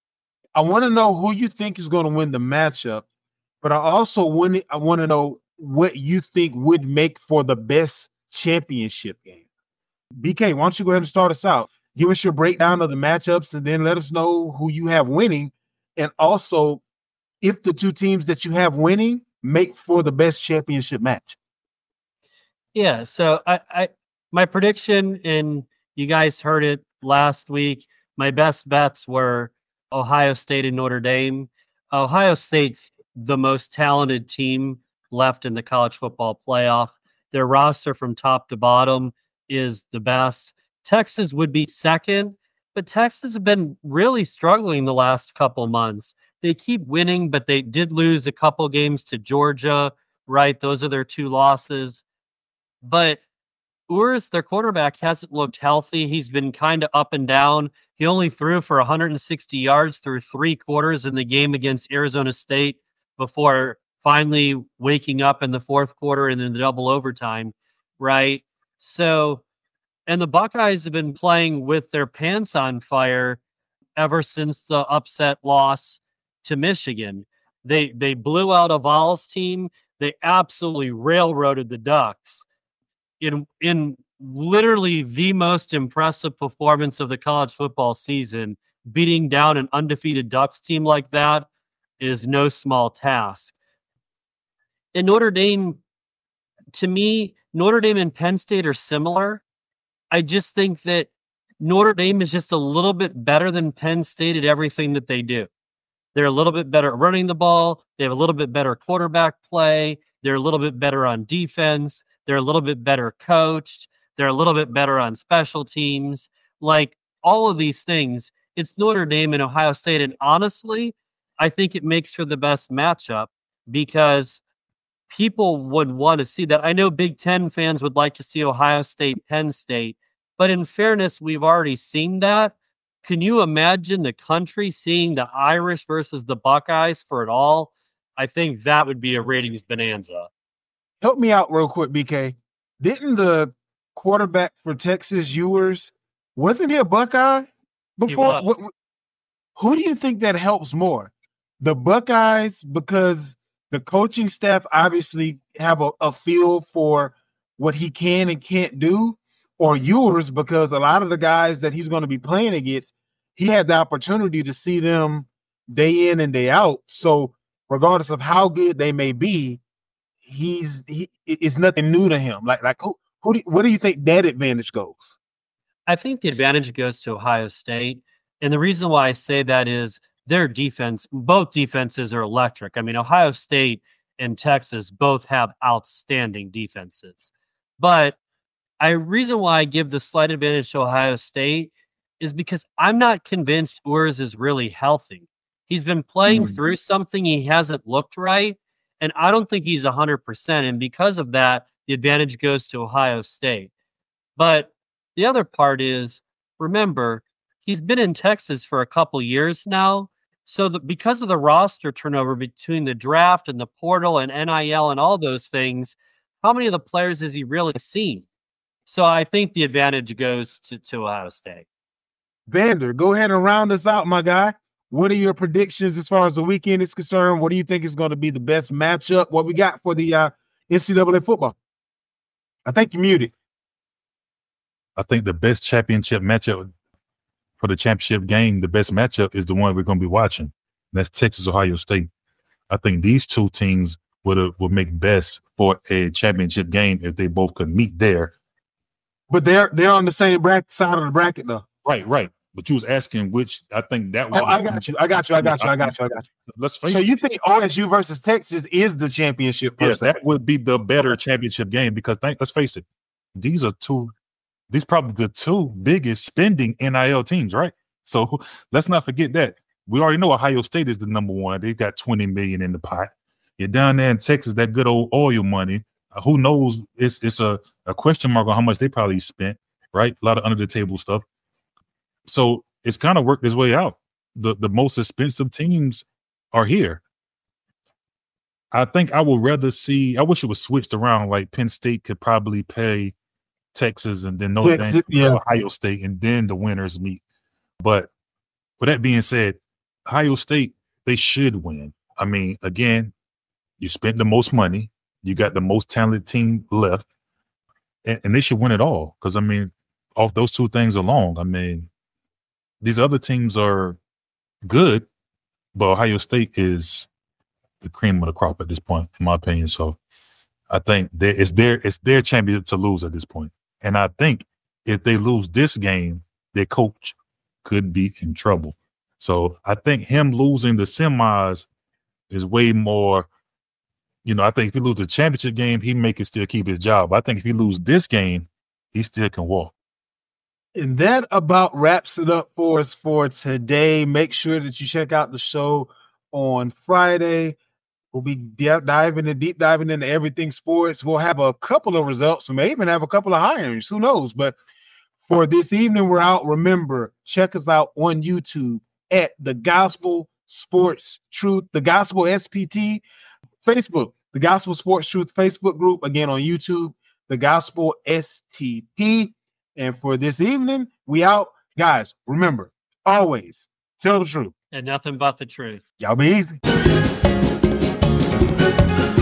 I want to know who you think is going to win the matchup, but I also want to, I want to know what you think would make for the best championship game. B K, why don't you go ahead and start us out? Give us your breakdown of the matchups and then let us know who you have winning. And also, if the two teams that you have winning make for the best championship match. Yeah. So I, I my prediction, and you guys heard it last week, my best bets were Ohio State and Notre Dame. Ohio State's the most talented team left in the college football playoff. Their roster from top to bottom is the best. Texas would be second, but Texas has been really struggling the last couple months. They keep winning, but they did lose a couple games to Georgia, right? Those are their two losses. But Urs, their quarterback, hasn't looked healthy. He's been kind of up and down. He only threw for one hundred sixty yards through three quarters in the game against Arizona State before finally waking up in the fourth quarter and in the double overtime, right? So, and the Buckeyes have been playing with their pants on fire ever since the upset loss to Michigan. They they blew out a Vols team. They absolutely railroaded the Ducks in in literally the most impressive performance of the college football season. Beating down an undefeated Ducks team like that is no small task. And Notre Dame, to me, Notre Dame and Penn State are similar. I just think that Notre Dame is just a little bit better than Penn State at everything that they do. They're a little bit better at running the ball. They have a little bit better quarterback play. They're a little bit better on defense. They're a little bit better coached. They're a little bit better on special teams. Like all of these things, it's Notre Dame and Ohio State. And honestly, I think it makes for the best matchup because people would want to see that. I know Big Ten fans would like to see Ohio State, Penn State, but in fairness, we've already seen that. Can you imagine the country seeing the Irish versus the Buckeyes for it all? I think that would be a ratings bonanza. Help me out real quick, B K. Didn't the quarterback for Texas, Ewers, wasn't he a Buckeye before? What, what, who do you think that helps more? The Buckeyes, because the coaching staff obviously have a, a feel for what he can and can't do, or Ewers, because a lot of the guys that he's going to be playing against, he had the opportunity to see them day in and day out. So regardless of how good they may be, he's he it's nothing new to him. Like like who who do, where do you think that advantage goes? I think the advantage goes to Ohio State, and the reason why I say that is their defense. Both defenses are electric. I mean, Ohio State and Texas both have outstanding defenses, but I reason why I give the slight advantage to Ohio State is because I'm not convinced Urs is really healthy. He's been playing mm-hmm. through something. He hasn't looked right, and I don't think he's one hundred percent. And because of that, the advantage goes to Ohio State. But the other part is, remember, he's been in Texas for a couple years now. So the, because of the roster turnover between the draft and the portal and N I L and all those things, how many of the players has he really seen? So I think the advantage goes to, to Ohio State. Vander, go ahead and round us out, my guy. What are your predictions as far as the weekend is concerned? What do you think is going to be the best matchup? What we got for the uh, N C double A football? I think you're muted. I think the best championship matchup for the championship game, the best matchup is the one we're going to be watching. And that's Texas, Ohio State. I think these two teams would uh, would make best for a championship game if they both could meet there. But they're they're on the same bracket, side of the bracket, though. Right, right. But you was asking which. I think that. Oh, I got you. I got you. I got you. I got you. I got you. Let's face so it. you think O S U versus Texas is the championship? Yes, yeah, that would be the better championship game because think, let's face it, these are two. These probably the two biggest spending N I L teams, right? So let's not forget that. We already know Ohio State is the number one. They got twenty million in the pot. You're down there in Texas, that good old oil money. Uh, who knows? It's it's a, a question mark on how much they probably spent, right? A lot of under the table stuff. So it's kind of worked its way out. The the most expensive teams are here. I think I would rather see, I wish it was switched around. Like Penn State could probably pay Texas and then Notre Texas, Dame, yeah. Ohio State, and then the winners meet. But with that being said, Ohio State, they should win. I mean, again, you spent the most money. You got the most talented team left. And, and they should win it all. Because, I mean, off those two things alone, I mean, these other teams are good, but Ohio State is the cream of the crop at this point, in my opinion. So I think they, it's their it's their championship to lose at this point. And I think if they lose this game, their coach could be in trouble. So I think him losing the semis is way more, you know, I think if he loses the championship game, he may can still keep his job. I think if he lose this game, he still can walk. And that about wraps it up for us for today. Make sure that you check out the show on Friday. We'll be deep diving and deep diving into everything sports. We'll have a couple of results. We may even have a couple of hirings. Who knows? But for this evening, we're out. Remember, check us out on YouTube at The Gospel Sports Truth, The Gospel S P T, Facebook, The Gospel Sports Truth Facebook group. Again, on YouTube, The Gospel S T P. And for this evening, we out. Guys, remember, always tell the truth. And nothing but the truth. Y'all be easy.